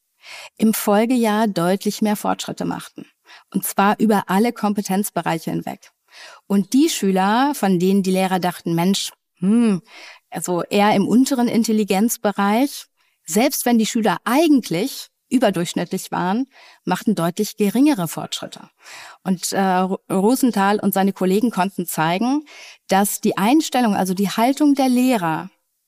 im Folgejahr deutlich mehr Fortschritte machten. Und zwar über alle Kompetenzbereiche hinweg. Und die Schüler, von denen die Lehrer dachten, Mensch, hm, also eher im unteren Intelligenzbereich, selbst wenn die Schüler eigentlich überdurchschnittlich waren, machten deutlich geringere Fortschritte. Und äh, Rosenthal und seine Kollegen konnten zeigen, dass die Einstellung, also die Haltung der Lehrer,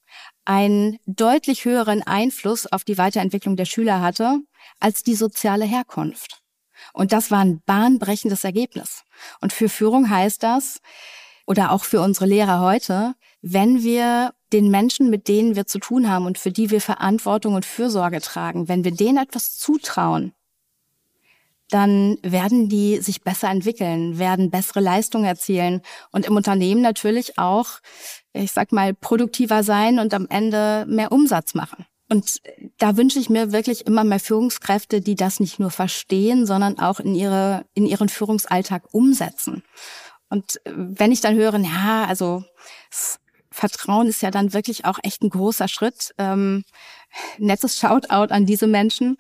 einen deutlich höheren Einfluss auf die Weiterentwicklung der Schüler hatte, als die soziale Herkunft. Und das war ein bahnbrechendes Ergebnis. Und für Führung heißt das, oder auch für unsere Lehrer heute, wenn wir den Menschen, mit denen wir zu tun haben und für die wir Verantwortung und Fürsorge tragen, wenn wir denen etwas zutrauen, dann werden die sich besser entwickeln, werden bessere Leistungen erzielen und im Unternehmen natürlich auch, ich sag mal, produktiver sein und am Ende mehr Umsatz machen. Und da wünsche ich mir wirklich immer mehr Führungskräfte, die das nicht nur verstehen, sondern auch in ihre, in ihren Führungsalltag umsetzen. Und wenn ich dann höre, ja, also Vertrauen ist ja dann wirklich auch echt ein großer Schritt. Ähm, nettes Shoutout an diese Menschen.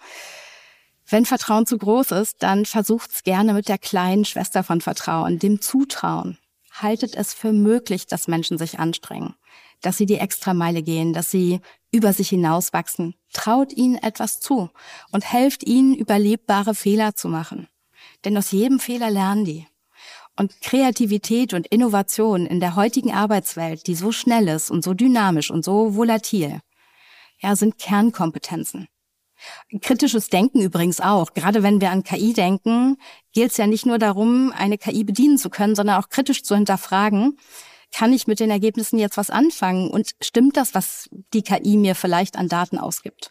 Wenn Vertrauen zu groß ist, dann versucht's gerne mit der kleinen Schwester von Vertrauen, dem Zutrauen. Haltet es für möglich, dass Menschen sich anstrengen, dass sie die Extrameile gehen, dass sie über sich hinauswachsen. Traut ihnen etwas zu und helft ihnen, überlebbare Fehler zu machen. Denn aus jedem Fehler lernen die. Und Kreativität und Innovation in der heutigen Arbeitswelt, die so schnell ist und so dynamisch und so volatil, ja, sind Kernkompetenzen. Kritisches Denken übrigens auch. Gerade wenn wir an K I denken, gilt es ja nicht nur darum, eine K I bedienen zu können, sondern auch kritisch zu hinterfragen, kann ich mit den Ergebnissen jetzt was anfangen? Und stimmt das, was die K I mir vielleicht an Daten ausgibt?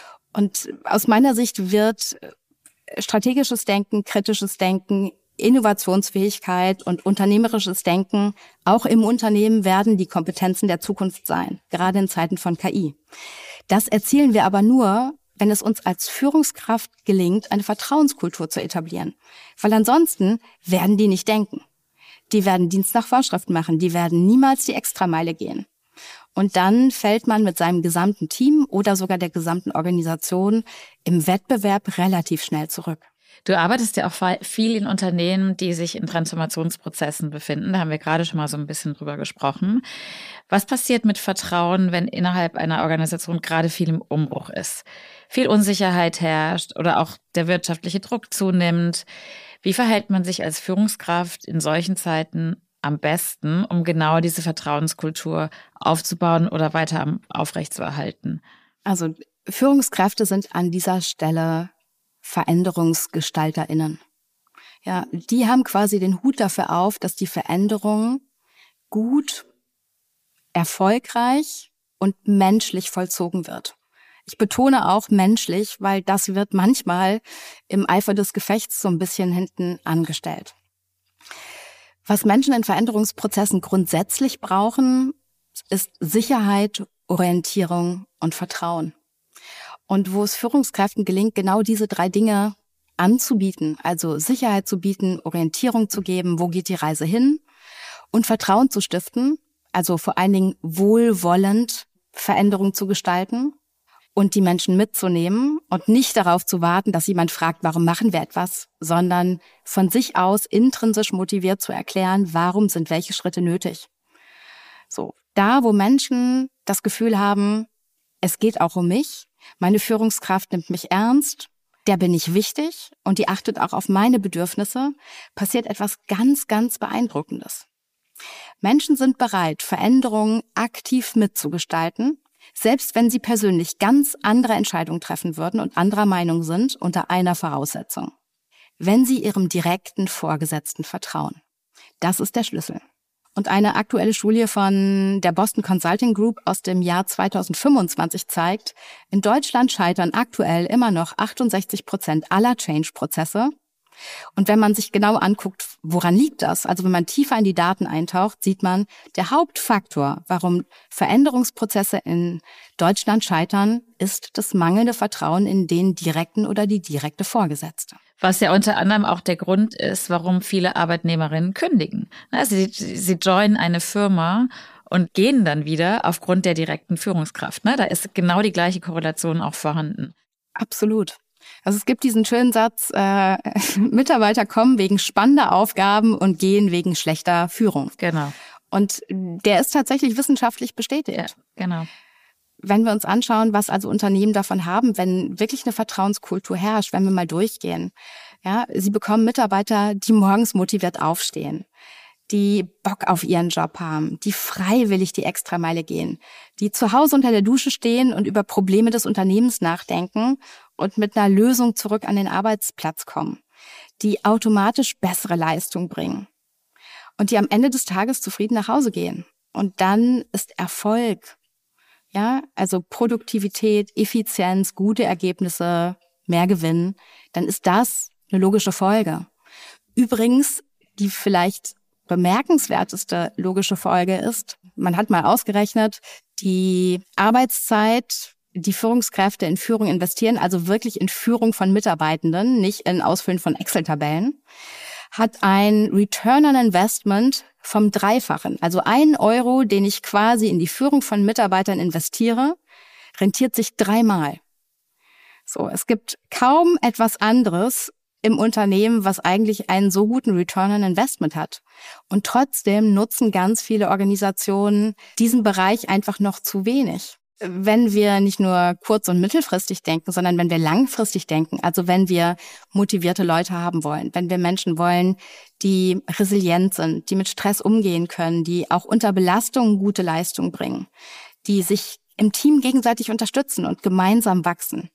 Und aus meiner Sicht wird strategisches Denken, kritisches Denken, Innovationsfähigkeit und unternehmerisches Denken auch im Unternehmen werden die Kompetenzen der Zukunft sein, gerade in Zeiten von K I. Das erzielen wir aber nur, wenn es uns als Führungskraft gelingt, eine Vertrauenskultur zu etablieren. Weil ansonsten werden die nicht denken. Die werden Dienst nach Vorschrift machen, die werden niemals die Extrameile gehen. Und dann fällt man mit seinem gesamten Team oder sogar der gesamten Organisation im Wettbewerb relativ schnell zurück. Du arbeitest ja auch viel in Unternehmen, die sich in Transformationsprozessen befinden. Da haben wir gerade schon mal so ein bisschen drüber gesprochen. Was passiert mit Vertrauen, wenn innerhalb einer Organisation gerade viel im Umbruch ist? Viel Unsicherheit herrscht oder auch der wirtschaftliche Druck zunimmt. Wie verhält man sich als Führungskraft in solchen Zeiten am besten, um genau diese Vertrauenskultur aufzubauen oder weiter aufrechtzuerhalten? Also Führungskräfte sind an dieser Stelle VeränderungsgestalterInnen. Ja, die haben quasi den Hut dafür auf, dass die Veränderung gut, erfolgreich und menschlich vollzogen wird. Ich betone auch menschlich, weil das wird manchmal im Eifer des Gefechts so ein bisschen hinten angestellt. Was Menschen in Veränderungsprozessen grundsätzlich brauchen, ist Sicherheit, Orientierung und Vertrauen. Und wo es Führungskräften gelingt, genau diese drei Dinge anzubieten, also Sicherheit zu bieten, Orientierung zu geben, wo geht die Reise hin, und Vertrauen zu stiften, also vor allen Dingen wohlwollend Veränderung zu gestalten und die Menschen mitzunehmen und nicht darauf zu warten, dass jemand fragt, warum machen wir etwas, sondern von sich aus intrinsisch motiviert zu erklären, warum sind welche Schritte nötig. So, da, wo Menschen das Gefühl haben, es geht auch um mich, meine Führungskraft nimmt mich ernst, der bin ich wichtig und die achtet auch auf meine Bedürfnisse, passiert etwas ganz, ganz Beeindruckendes. Menschen sind bereit, Veränderungen aktiv mitzugestalten, selbst wenn sie persönlich ganz andere Entscheidungen treffen würden und anderer Meinung sind, unter einer Voraussetzung: wenn sie ihrem direkten Vorgesetzten vertrauen. Das ist der Schlüssel. Und eine aktuelle Studie von der Boston Consulting Group aus dem Jahr zweitausendfünfundzwanzig zeigt, in Deutschland scheitern aktuell immer noch achtundsechzig Prozent aller Change-Prozesse. Und wenn man sich genau anguckt, woran liegt das? Also wenn man tiefer in die Daten eintaucht, sieht man, der Hauptfaktor, warum Veränderungsprozesse in Deutschland scheitern, ist das mangelnde Vertrauen in den direkten oder die direkte Vorgesetzte. Was ja unter anderem auch der Grund ist, warum viele Arbeitnehmerinnen kündigen. Sie, sie joinen eine Firma und gehen dann wieder aufgrund der direkten Führungskraft. Da ist genau die gleiche Korrelation auch vorhanden. Absolut. Also es gibt diesen schönen Satz, äh, Mitarbeiter kommen wegen spannender Aufgaben und gehen wegen schlechter Führung. Genau. Und der ist tatsächlich wissenschaftlich bestätigt. Ja, genau. Wenn wir uns anschauen, was also Unternehmen davon haben, wenn wirklich eine Vertrauenskultur herrscht, wenn wir mal durchgehen. Ja, sie bekommen Mitarbeiter, die morgens motiviert aufstehen, die Bock auf ihren Job haben, die freiwillig die Extrameile gehen, die zu Hause unter der Dusche stehen und über Probleme des Unternehmens nachdenken und mit einer Lösung zurück an den Arbeitsplatz kommen, die automatisch bessere Leistung bringen und die am Ende des Tages zufrieden nach Hause gehen. Und dann ist Erfolg, ja, also Produktivität, Effizienz, gute Ergebnisse, mehr Gewinn, dann ist das eine logische Folge. Übrigens, die vielleicht bemerkenswerteste logische Folge ist, man hat mal ausgerechnet, die Arbeitszeit, die Führungskräfte in Führung investieren, also wirklich in Führung von Mitarbeitenden, nicht in Ausfüllen von Excel-Tabellen, hat ein Return on Investment vom Dreifachen. Also ein Euro, den ich quasi in die Führung von Mitarbeitern investiere, rentiert sich dreimal. So, es gibt kaum etwas anderes im Unternehmen, was eigentlich einen so guten Return on Investment hat. Und trotzdem nutzen ganz viele Organisationen diesen Bereich einfach noch zu wenig. Wenn wir nicht nur kurz- und mittelfristig denken, sondern wenn wir langfristig denken, also wenn wir motivierte Leute haben wollen, wenn wir Menschen wollen, die resilient sind, die mit Stress umgehen können, die auch unter Belastung gute Leistung bringen, die sich im Team gegenseitig unterstützen und gemeinsam wachsen,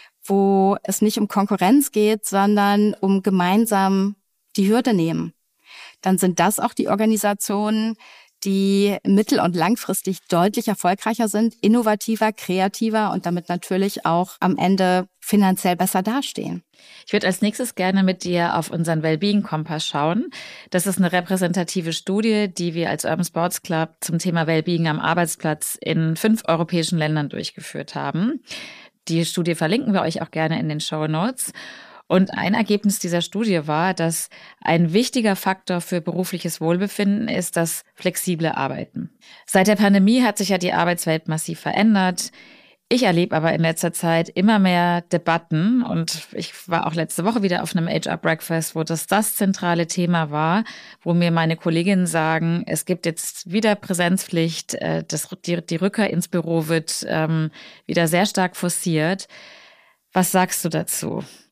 wo es nicht um Konkurrenz geht, sondern um gemeinsam die Hürde nehmen, dann sind das auch die Organisationen, die mittel- und langfristig deutlich erfolgreicher sind, innovativer, kreativer und damit natürlich auch am Ende finanziell besser dastehen. Ich würde als nächstes gerne mit dir auf unseren Wellbeing-Kompass schauen. Das ist eine repräsentative Studie, die wir als Urban Sports Club zum Thema Wellbeing am Arbeitsplatz in fünf europäischen Ländern durchgeführt haben. Die Studie verlinken wir euch auch gerne in den Shownotes. Und ein Ergebnis dieser Studie war, dass ein wichtiger Faktor für berufliches Wohlbefinden ist das flexible Arbeiten. Seit der Pandemie hat sich ja die Arbeitswelt massiv verändert. Ich erlebe aber in letzter Zeit immer mehr Debatten und ich war auch letzte Woche wieder auf einem H R Breakfast, wo das das zentrale Thema war, wo mir meine Kolleginnen sagen, es gibt jetzt wieder Präsenzpflicht, das, die, die Rückkehr ins Büro wird ähm, wieder sehr stark forciert. Was sagst du dazu?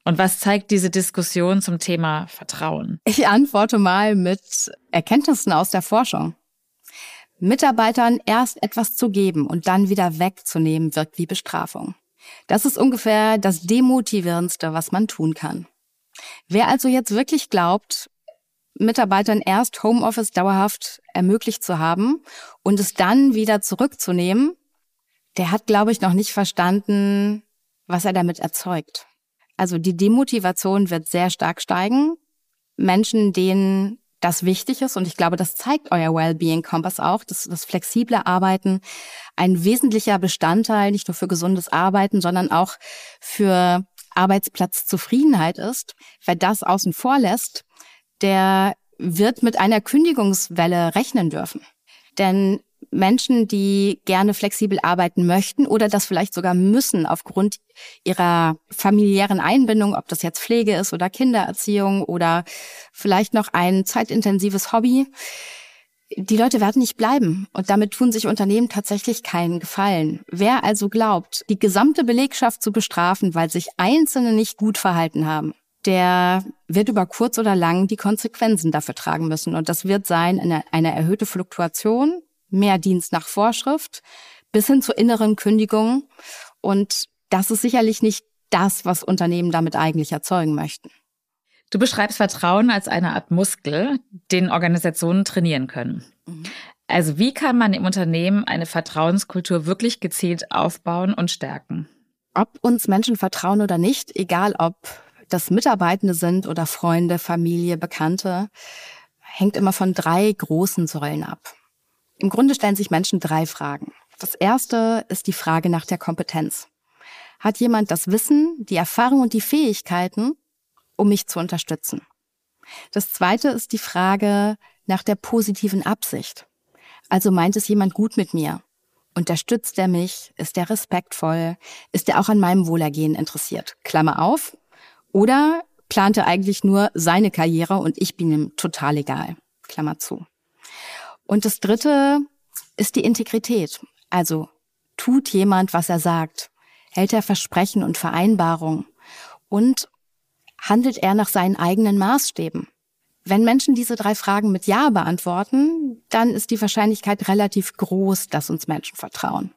Und was zeigt diese Diskussion zum Thema Vertrauen? Ich antworte mal mit Erkenntnissen aus der Forschung. Mitarbeitern erst etwas zu geben und dann wieder wegzunehmen, wirkt wie Bestrafung. Das ist ungefähr das Demotivierendste, was man tun kann. Wer also jetzt wirklich glaubt, Mitarbeitern erst Homeoffice dauerhaft ermöglicht zu haben und es dann wieder zurückzunehmen, der hat, glaube ich, noch nicht verstanden, was er damit erzeugt. Also die Demotivation wird sehr stark steigen. Menschen, denen das wichtig ist, und ich glaube, das zeigt euer Wellbeing-Kompass auch, dass das flexible Arbeiten ein wesentlicher Bestandteil nicht nur für gesundes Arbeiten, sondern auch für Arbeitsplatzzufriedenheit ist. Wer das außen vor lässt, der wird mit einer Kündigungswelle rechnen dürfen. Denn Menschen, die gerne flexibel arbeiten möchten oder das vielleicht sogar müssen aufgrund ihrer familiären Einbindung, ob das jetzt Pflege ist oder Kindererziehung oder vielleicht noch ein zeitintensives Hobby, die Leute werden nicht bleiben. Und damit tun sich Unternehmen tatsächlich keinen Gefallen. Wer also glaubt, die gesamte Belegschaft zu bestrafen, weil sich Einzelne nicht gut verhalten haben, der wird über kurz oder lang die Konsequenzen dafür tragen müssen. Und das wird sein eine, eine erhöhte Fluktuation, mehr Dienst nach Vorschrift, bis hin zur inneren Kündigung. Und das ist sicherlich nicht das, was Unternehmen damit eigentlich erzeugen möchten. Du beschreibst Vertrauen als eine Art Muskel, den Organisationen trainieren können. Mhm. Also wie kann man im Unternehmen eine Vertrauenskultur wirklich gezielt aufbauen und stärken? Ob uns Menschen vertrauen oder nicht, egal ob das Mitarbeitende sind oder Freunde, Familie, Bekannte, hängt immer von drei großen Säulen ab. Im Grunde stellen sich Menschen drei Fragen. Das erste ist die Frage nach der Kompetenz. Hat jemand das Wissen, die Erfahrung und die Fähigkeiten, um mich zu unterstützen? Das zweite ist die Frage nach der positiven Absicht. Also meint es jemand gut mit mir? Unterstützt er mich? Ist er respektvoll? Ist er auch an meinem Wohlergehen interessiert? Klammer auf. Oder plant er eigentlich nur seine Karriere und ich bin ihm total egal? Klammer zu. Und das dritte ist die Integrität. Also tut jemand, was er sagt? Hält er Versprechen und Vereinbarungen? Und handelt er nach seinen eigenen Maßstäben? Wenn Menschen diese drei Fragen mit Ja beantworten, dann ist die Wahrscheinlichkeit relativ groß, dass uns Menschen vertrauen.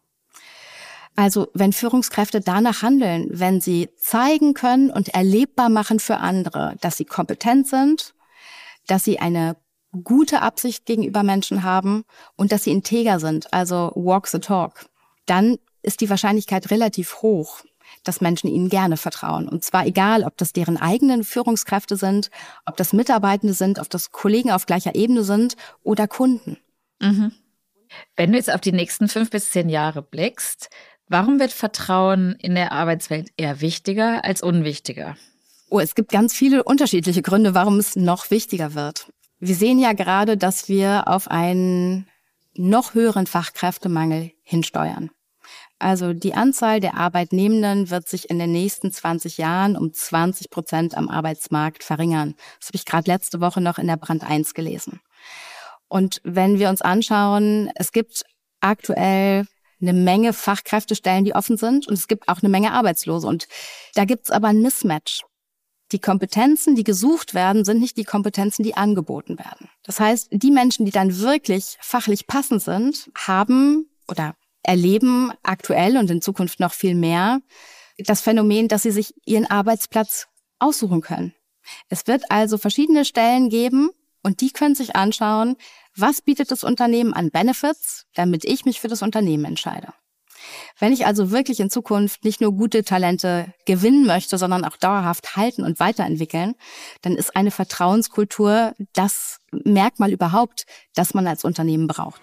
Also wenn Führungskräfte danach handeln, wenn sie zeigen können und erlebbar machen für andere, dass sie kompetent sind, dass sie eine gute Absicht gegenüber Menschen haben und dass sie integer sind, also walk the talk, dann ist die Wahrscheinlichkeit relativ hoch, dass Menschen ihnen gerne vertrauen. Und zwar egal, ob das deren eigenen Führungskräfte sind, ob das Mitarbeitende sind, ob das Kollegen auf gleicher Ebene sind oder Kunden. Mhm. Wenn du jetzt auf die nächsten fünf bis zehn Jahre blickst, warum wird Vertrauen in der Arbeitswelt eher wichtiger als unwichtiger? Oh, es gibt ganz viele unterschiedliche Gründe, warum es noch wichtiger wird. Wir sehen ja gerade, dass wir auf einen noch höheren Fachkräftemangel hinsteuern. Also die Anzahl der Arbeitnehmenden wird sich in den nächsten zwanzig Jahren um zwanzig Prozent am Arbeitsmarkt verringern. Das habe ich gerade letzte Woche noch in der Brand eins gelesen. Und wenn wir uns anschauen, es gibt aktuell eine Menge Fachkräftestellen, die offen sind und es gibt auch eine Menge Arbeitslose. Und da gibt es aber ein Mismatch. Die Kompetenzen, die gesucht werden, sind nicht die Kompetenzen, die angeboten werden. Das heißt, die Menschen, die dann wirklich fachlich passend sind, haben oder erleben aktuell und in Zukunft noch viel mehr das Phänomen, dass sie sich ihren Arbeitsplatz aussuchen können. Es wird also verschiedene Stellen geben und die können sich anschauen, was bietet das Unternehmen an Benefits, damit ich mich für das Unternehmen entscheide. Wenn ich also wirklich in Zukunft nicht nur gute Talente gewinnen möchte, sondern auch dauerhaft halten und weiterentwickeln, dann ist eine Vertrauenskultur das Merkmal überhaupt, das man als Unternehmen braucht.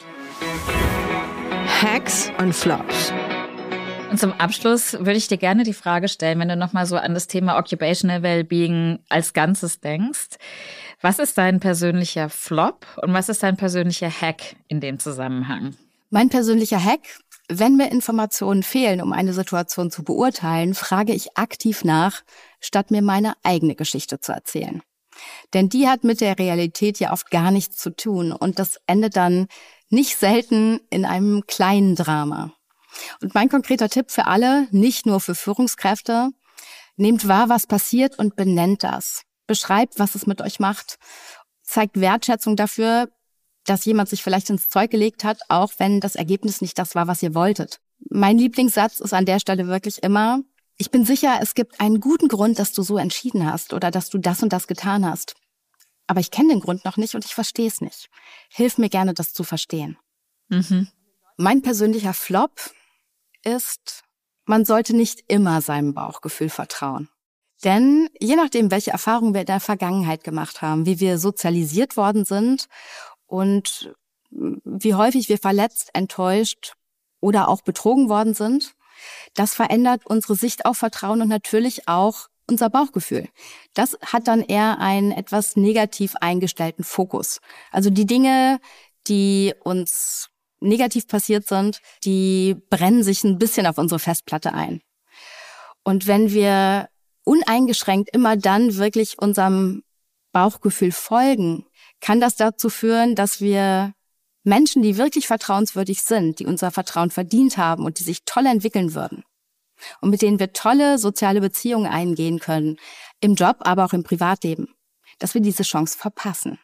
Hacks und Flops. Und zum Abschluss würde ich dir gerne die Frage stellen, wenn du nochmal so an das Thema Occupational Wellbeing als Ganzes denkst. Was ist dein persönlicher Flop und was ist dein persönlicher Hack in dem Zusammenhang? Mein persönlicher Hack: Wenn mir Informationen fehlen, um eine Situation zu beurteilen, frage ich aktiv nach, statt mir meine eigene Geschichte zu erzählen. Denn die hat mit der Realität ja oft gar nichts zu tun und das endet dann nicht selten in einem kleinen Drama. Und mein konkreter Tipp für alle, nicht nur für Führungskräfte: Nehmt wahr, was passiert und benennt das. Beschreibt, was es mit euch macht. Zeigt Wertschätzung dafür, dass jemand sich vielleicht ins Zeug gelegt hat, auch wenn das Ergebnis nicht das war, was ihr wolltet. Mein Lieblingssatz ist an der Stelle wirklich immer: Ich bin sicher, es gibt einen guten Grund, dass du so entschieden hast oder dass du das und das getan hast. Aber ich kenne den Grund noch nicht und ich verstehe es nicht. Hilf mir gerne, das zu verstehen. Mhm. Mein persönlicher Flop ist, man sollte nicht immer seinem Bauchgefühl vertrauen. Denn je nachdem, welche Erfahrungen wir in der Vergangenheit gemacht haben, wie wir sozialisiert worden sind und wie häufig wir verletzt, enttäuscht oder auch betrogen worden sind, das verändert unsere Sicht auf Vertrauen und natürlich auch unser Bauchgefühl. Das hat dann eher einen etwas negativ eingestellten Fokus. Also die Dinge, die uns negativ passiert sind, die brennen sich ein bisschen auf unsere Festplatte ein. Und wenn wir uneingeschränkt immer dann wirklich unserem Bauchgefühl folgen, kann das dazu führen, dass wir Menschen, die wirklich vertrauenswürdig sind, die unser Vertrauen verdient haben und die sich toll entwickeln würden und mit denen wir tolle soziale Beziehungen eingehen können, im Job, aber auch im Privatleben, dass wir diese Chance verpassen.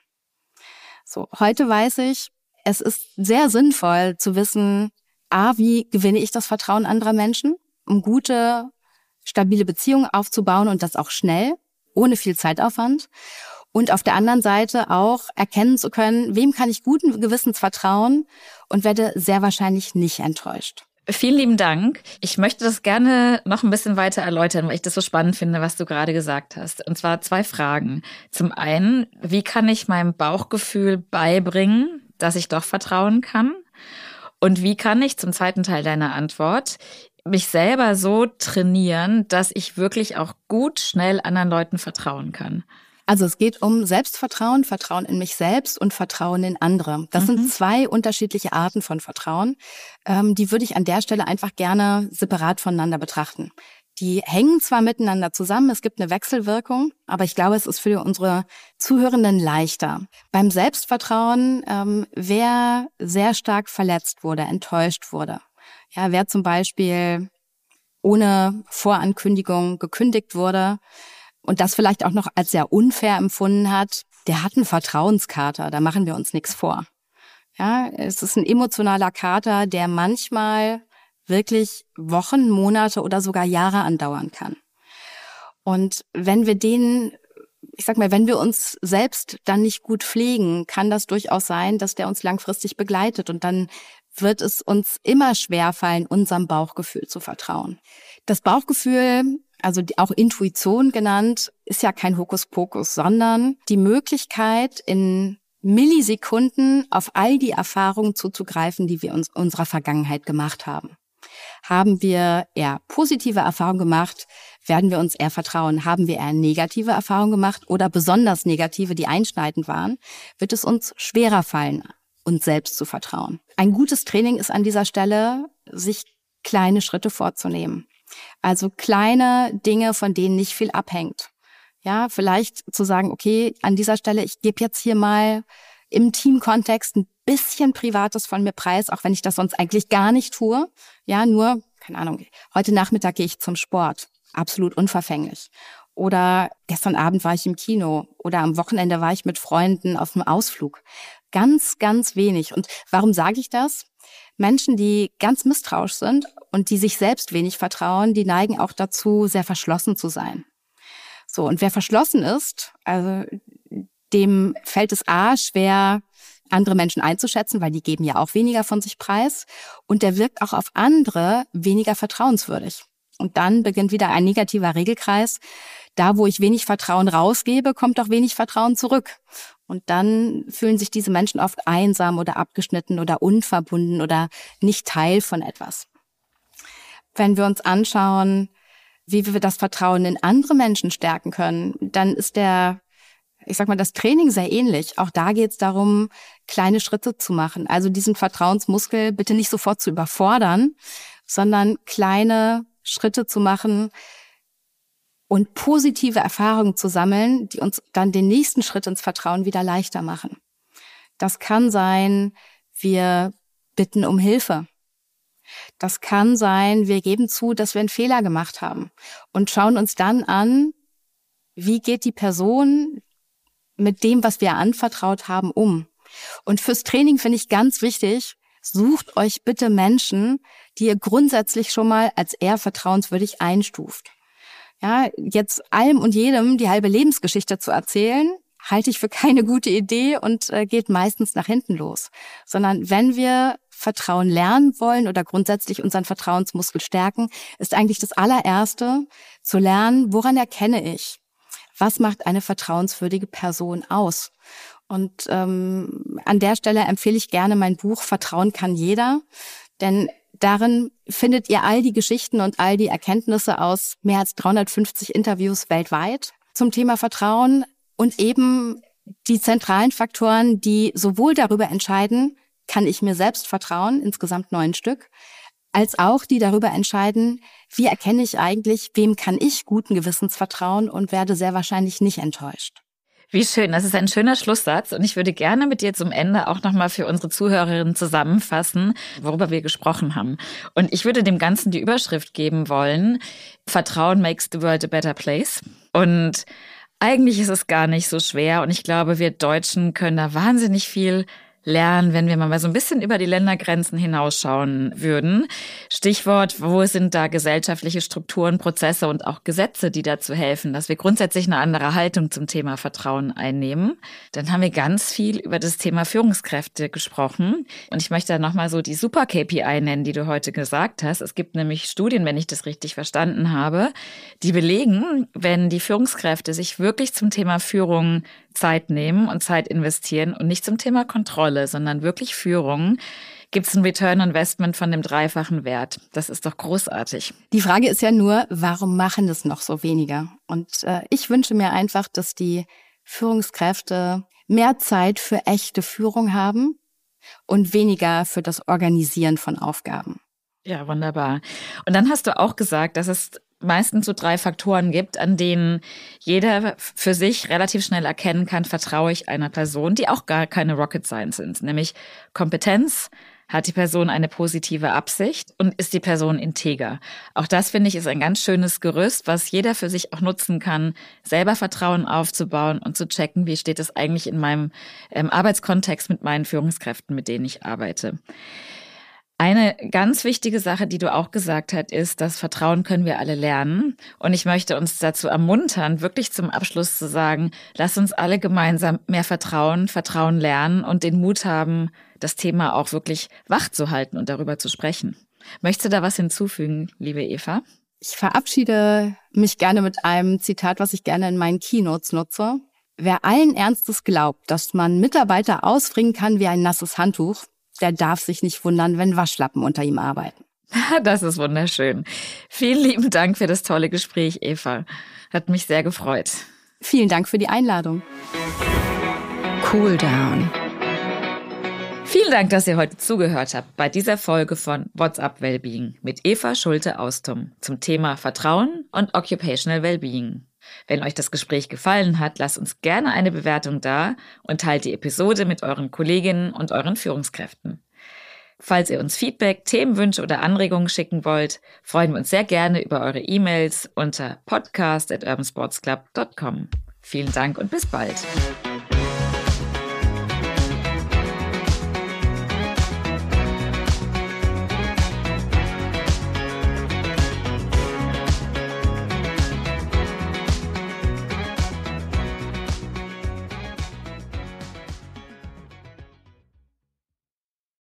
So, heute weiß ich, es ist sehr sinnvoll zu wissen, a, wie gewinne ich das Vertrauen anderer Menschen, um gute, stabile Beziehungen aufzubauen und das auch schnell, ohne viel Zeitaufwand. Und auf der anderen Seite auch erkennen zu können, wem kann ich guten Gewissens vertrauen und werde sehr wahrscheinlich nicht enttäuscht. Vielen lieben Dank. Ich möchte das gerne noch ein bisschen weiter erläutern, weil ich das so spannend finde, was du gerade gesagt hast. Und zwar zwei Fragen. Zum einen, wie kann ich meinem Bauchgefühl beibringen, dass ich doch vertrauen kann? Und wie kann ich, zum zweiten Teil deiner Antwort, mich selber so trainieren, dass ich wirklich auch gut, schnell anderen Leuten vertrauen kann? Also es geht um Selbstvertrauen, Vertrauen in mich selbst und Vertrauen in andere. Das mhm. sind zwei unterschiedliche Arten von Vertrauen. Ähm, die würde ich an der Stelle einfach gerne separat voneinander betrachten. Die hängen zwar miteinander zusammen, es gibt eine Wechselwirkung, aber ich glaube, es ist für unsere Zuhörenden leichter. Beim Selbstvertrauen, ähm, wer sehr stark verletzt wurde, enttäuscht wurde, ja, wer zum Beispiel ohne Vorankündigung gekündigt wurde, und das vielleicht auch noch als sehr unfair empfunden hat, der hat einen Vertrauenskater, da machen wir uns nichts vor. Ja, es ist ein emotionaler Kater, der manchmal wirklich Wochen, Monate oder sogar Jahre andauern kann. Und wenn wir den, ich sag mal, wenn wir uns selbst dann nicht gut pflegen, kann das durchaus sein, dass der uns langfristig begleitet und dann wird es uns immer schwerfallen, unserem Bauchgefühl zu vertrauen. Das Bauchgefühl, also auch Intuition genannt, ist ja kein Hokuspokus, sondern die Möglichkeit, in Millisekunden auf all die Erfahrungen zuzugreifen, die wir in unserer Vergangenheit gemacht haben. Haben wir eher positive Erfahrungen gemacht, werden wir uns eher vertrauen. Haben wir eher negative Erfahrungen gemacht oder besonders negative, die einschneidend waren, wird es uns schwerer fallen, uns selbst zu vertrauen. Ein gutes Training ist an dieser Stelle, sich kleine Schritte vorzunehmen. Also kleine Dinge, von denen nicht viel abhängt. Ja, vielleicht zu sagen, okay, an dieser Stelle, ich gebe jetzt hier mal im Teamkontext ein bisschen Privates von mir preis, auch wenn ich das sonst eigentlich gar nicht tue. Ja, nur, keine Ahnung, heute Nachmittag gehe ich zum Sport. Absolut unverfänglich. Oder gestern Abend war ich im Kino. Oder am Wochenende war ich mit Freunden auf einem Ausflug. Ganz, ganz wenig. Und warum sage ich das? Menschen, die ganz misstrauisch sind und die sich selbst wenig vertrauen, die neigen auch dazu, sehr verschlossen zu sein. So, und wer verschlossen ist, also dem fällt es a, schwer, andere Menschen einzuschätzen, weil die geben ja auch weniger von sich preis. Und der wirkt auch auf andere weniger vertrauenswürdig. Und dann beginnt wieder ein negativer Regelkreis. Da, wo ich wenig Vertrauen rausgebe, kommt auch wenig Vertrauen zurück. Und dann fühlen sich diese Menschen oft einsam oder abgeschnitten oder unverbunden oder nicht Teil von etwas. Wenn wir uns anschauen, wie wir das Vertrauen in andere Menschen stärken können, dann ist der, ich sag mal, das Training sehr ähnlich. Auch da geht es darum, kleine Schritte zu machen. Also diesen Vertrauensmuskel bitte nicht sofort zu überfordern, sondern kleine Schritte zu machen und positive Erfahrungen zu sammeln, die uns dann den nächsten Schritt ins Vertrauen wieder leichter machen. Das kann sein, wir bitten um Hilfe. Das kann sein, wir geben zu, dass wir einen Fehler gemacht haben und schauen uns dann an, wie geht die Person mit dem, was wir anvertraut haben, um. Und fürs Training finde ich ganz wichtig, sucht euch bitte Menschen, die ihr grundsätzlich schon mal als eher vertrauenswürdig einstuft. Ja, jetzt allem und jedem die halbe Lebensgeschichte zu erzählen, halte ich für keine gute Idee und äh, geht meistens nach hinten los. Sondern wenn wir Vertrauen lernen wollen oder grundsätzlich unseren Vertrauensmuskel stärken, ist eigentlich das allererste zu lernen, woran erkenne ich, was macht eine vertrauenswürdige Person aus. Und ähm, an der Stelle empfehle ich gerne mein Buch Vertrauen kann jeder, denn darin findet ihr all die Geschichten und all die Erkenntnisse aus mehr als dreihundertfünfzig Interviews weltweit zum Thema Vertrauen und eben die zentralen Faktoren, die sowohl darüber entscheiden, kann ich mir selbst vertrauen, insgesamt neun Stück, als auch die darüber entscheiden, wie erkenne ich eigentlich, wem kann ich guten Gewissens vertrauen und werde sehr wahrscheinlich nicht enttäuscht. Wie schön, das ist ein schöner Schlusssatz und ich würde gerne mit dir zum Ende auch nochmal für unsere Zuhörerinnen zusammenfassen, worüber wir gesprochen haben. Und ich würde dem Ganzen die Überschrift geben wollen, Vertrauen makes the world a better place. Und eigentlich ist es gar nicht so schwer und ich glaube, wir Deutschen können da wahnsinnig viel lernen, wenn wir mal so ein bisschen über die Ländergrenzen hinausschauen würden. Stichwort, wo sind da gesellschaftliche Strukturen, Prozesse und auch Gesetze, die dazu helfen, dass wir grundsätzlich eine andere Haltung zum Thema Vertrauen einnehmen. Dann haben wir ganz viel über das Thema Führungskräfte gesprochen. Und ich möchte da nochmal so die Super-K P I nennen, die du heute gesagt hast. Es gibt nämlich Studien, wenn ich das richtig verstanden habe, die belegen, wenn die Führungskräfte sich wirklich zum Thema Führung Zeit nehmen und Zeit investieren und nicht zum Thema Kontrolle, sondern wirklich Führung, gibt es ein Return on Investment von dem dreifachen Wert. Das ist doch großartig. Die Frage ist ja nur, warum machen das noch so weniger? Und äh, ich wünsche mir einfach, dass die Führungskräfte mehr Zeit für echte Führung haben und weniger für das Organisieren von Aufgaben. Ja, wunderbar. Und dann hast du auch gesagt, dass es meistens so drei Faktoren gibt, an denen jeder für sich relativ schnell erkennen kann, vertraue ich einer Person, die auch gar keine Rocket Science sind, nämlich Kompetenz, hat die Person eine positive Absicht und ist die Person integer. Auch das, finde ich, ist ein ganz schönes Gerüst, was jeder für sich auch nutzen kann, selber Vertrauen aufzubauen und zu checken, wie steht es eigentlich in meinem ähm, Arbeitskontext mit meinen Führungskräften, mit denen ich arbeite. Eine ganz wichtige Sache, die du auch gesagt hast, ist, dass Vertrauen können wir alle lernen. Und ich möchte uns dazu ermuntern, wirklich zum Abschluss zu sagen, lass uns alle gemeinsam mehr Vertrauen, Vertrauen lernen und den Mut haben, das Thema auch wirklich wach zu halten und darüber zu sprechen. Möchtest du da was hinzufügen, liebe Eva? Ich verabschiede mich gerne mit einem Zitat, was ich gerne in meinen Keynotes nutze. Wer allen Ernstes glaubt, dass man Mitarbeiter ausfringen kann wie ein nasses Handtuch, der darf sich nicht wundern, wenn Waschlappen unter ihm arbeiten. Das ist wunderschön. Vielen lieben Dank für das tolle Gespräch, Eva. Hat mich sehr gefreut. Vielen Dank für die Einladung. Cool Down. Vielen Dank, dass ihr heute zugehört habt bei dieser Folge von What's Up Wellbeing mit Eva Schulte-Austum zum Thema Vertrauen und Occupational Wellbeing. Wenn euch das Gespräch gefallen hat, lasst uns gerne eine Bewertung da und teilt die Episode mit euren Kolleginnen und euren Führungskräften. Falls ihr uns Feedback, Themenwünsche oder Anregungen schicken wollt, freuen wir uns sehr gerne über eure E-Mails unter podcast at urban sports club dot com. Vielen Dank und bis bald.